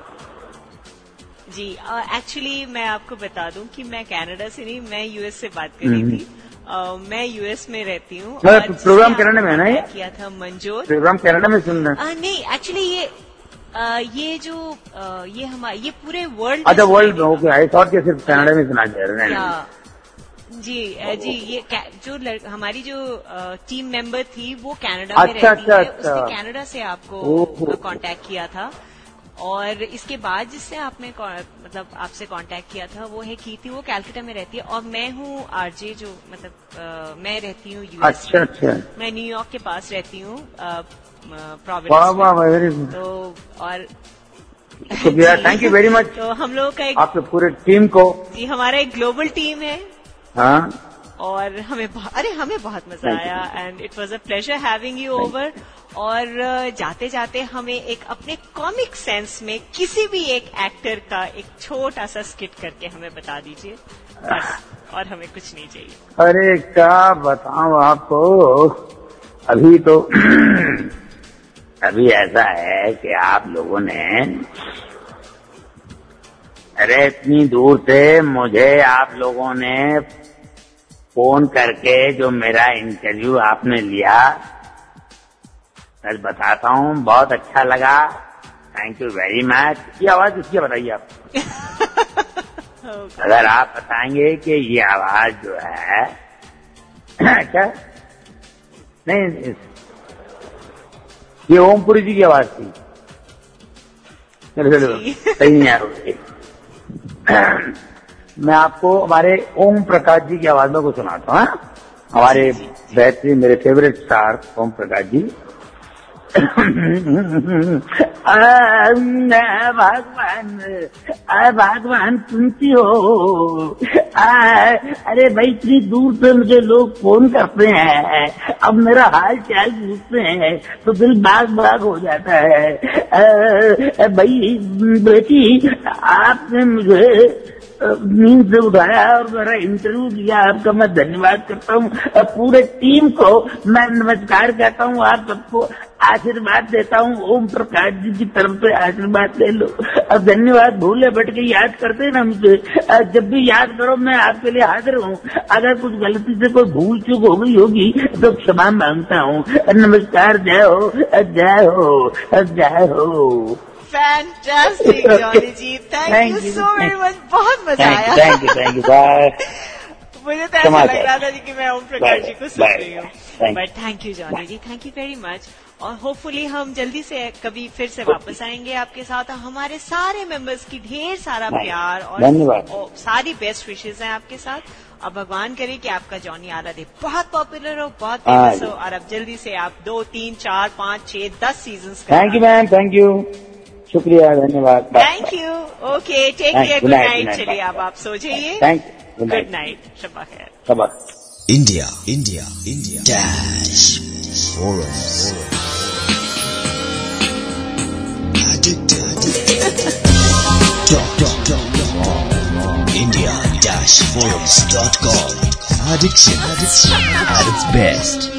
जी। एक्चुअली मैं आपको बता दूं कि मैं कनाडा से नहीं, मैं यूएस से बात कर रही थी। मैं यूएस में रहती हूँ। प्रोग्राम कनाडा में है ना? ये किया था मंजोर। प्रोग्राम कनाडा में सुनना? नहीं, एक्चुअली ये पूरे वर्ल्ड। अच्छा, वर्ल्ड में, ओके। आई थॉट कि सिर्फ कनाडा में सुना जा रहा है। जी, ये हमारी जो टीम मेंबर थी वो कनाडा में रहती है। उसने कनाडा से आपको कांटेक्ट किया था, और इसके बाद जिससे आपने मतलब आपसे कांटेक्ट किया था वो है कीर्ति, वो कैलकाटा में रहती है, और मैं हूँ आरजे, जो मतलब मैं रहती हूँ यूएस। अच्छा। मैं न्यूयॉर्क के पास रहती हूँ, प्रोविडेंस। तो और थैंक यू वेरी मच। तो हम लोग का आपके पूरे टीम को, जी, हमारा एक ग्लोबल टीम है। हाँ, और हमें बहुत मजा आया, and it was a pleasure having you over. और जाते जाते हमें एक अपने कॉमिक सेंस में किसी भी एक एक्टर का एक छोटा सा स्किट करके हमें बता दीजिए, बस, और हमें कुछ नहीं चाहिए। अरे क्या बताऊं आपको, अभी तो अभी ऐसा है कि आप लोगों ने, अरे इतनी दूर से मुझे आप लोगों ने फोन करके जो मेरा इंटरव्यू आपने लिया, सच बताता हूँ बहुत अच्छा लगा। Thank you very much. ये आवाज किसकी बताइए आप? अगर आप बताएंगे कि ये आवाज जो है क्या नहीं, ये ओमपुरी जी की आवाज थी। चलो सही नहीं यार। मैं आपको हमारे ओम प्रकाश जी की आवाज में कुछ सुनाता हूँ। हमारे बेहतरीन, मेरे फेवरेट स्टार ओम प्रकाश जी। भगवान सुनती हो? अरे भाई, इतनी दूर से मुझे लोग फोन करते हैं, अब मेरा हाल चाल पूछते हैं तो दिल बाग बाग हो जाता है। भाई बेटी, आपने मुझे नींद से उठाया और मेरा इंटरव्यू किया, आपका मैं धन्यवाद करता हूँ। पूरे टीम को मैं नमस्कार कहता हूँ, आप सबको आशीर्वाद देता हूँ, ओम प्रकाश जी की तरफ से आशीर्वाद ले लो। अब धन्यवाद, भूले बैठ के याद करते ना मुझे, जब भी याद करो मैं आपके लिए हाजिर हूँ। अगर कुछ गलती से कोई भूल चूक हो गई होगी तो क्षमा मांगता हूँ। नमस्कार, जय हो, जय हो, जय हो। Fantastic Johnny ji, thank you so very much, बहुत मजा आया। Thank you, bye. मुझे तो ऐसा लग रहा था कि मैं ओम प्रकाश जी को सुन रही हूँ, but thank you Johnny ji, thank you very much. और होपफुली हम जल्दी से कभी फिर से वापस आएंगे आपके साथ। हमारे सारे मेंबर्स की ढेर सारा प्यार और सारी बेस्ट विशेष हैं आपके साथ। और भगवान करे कि आपका जॉनी आराधे बहुत पॉपुलर हो, बहुत फेमस हो, और अब जल्दी से आप 2, 3, 4, 5, 6, 10 season. Thank you ma'am, thank you, शुक्रिया, धन्यवाद, thank you. Okay, take care, good night. चलिए अब आप सो जाइए। थैंक यू, गुड नाइट, शब्बा खैर। शब्बा। India Dash Forums. India-Forums.com. Addiction at its best.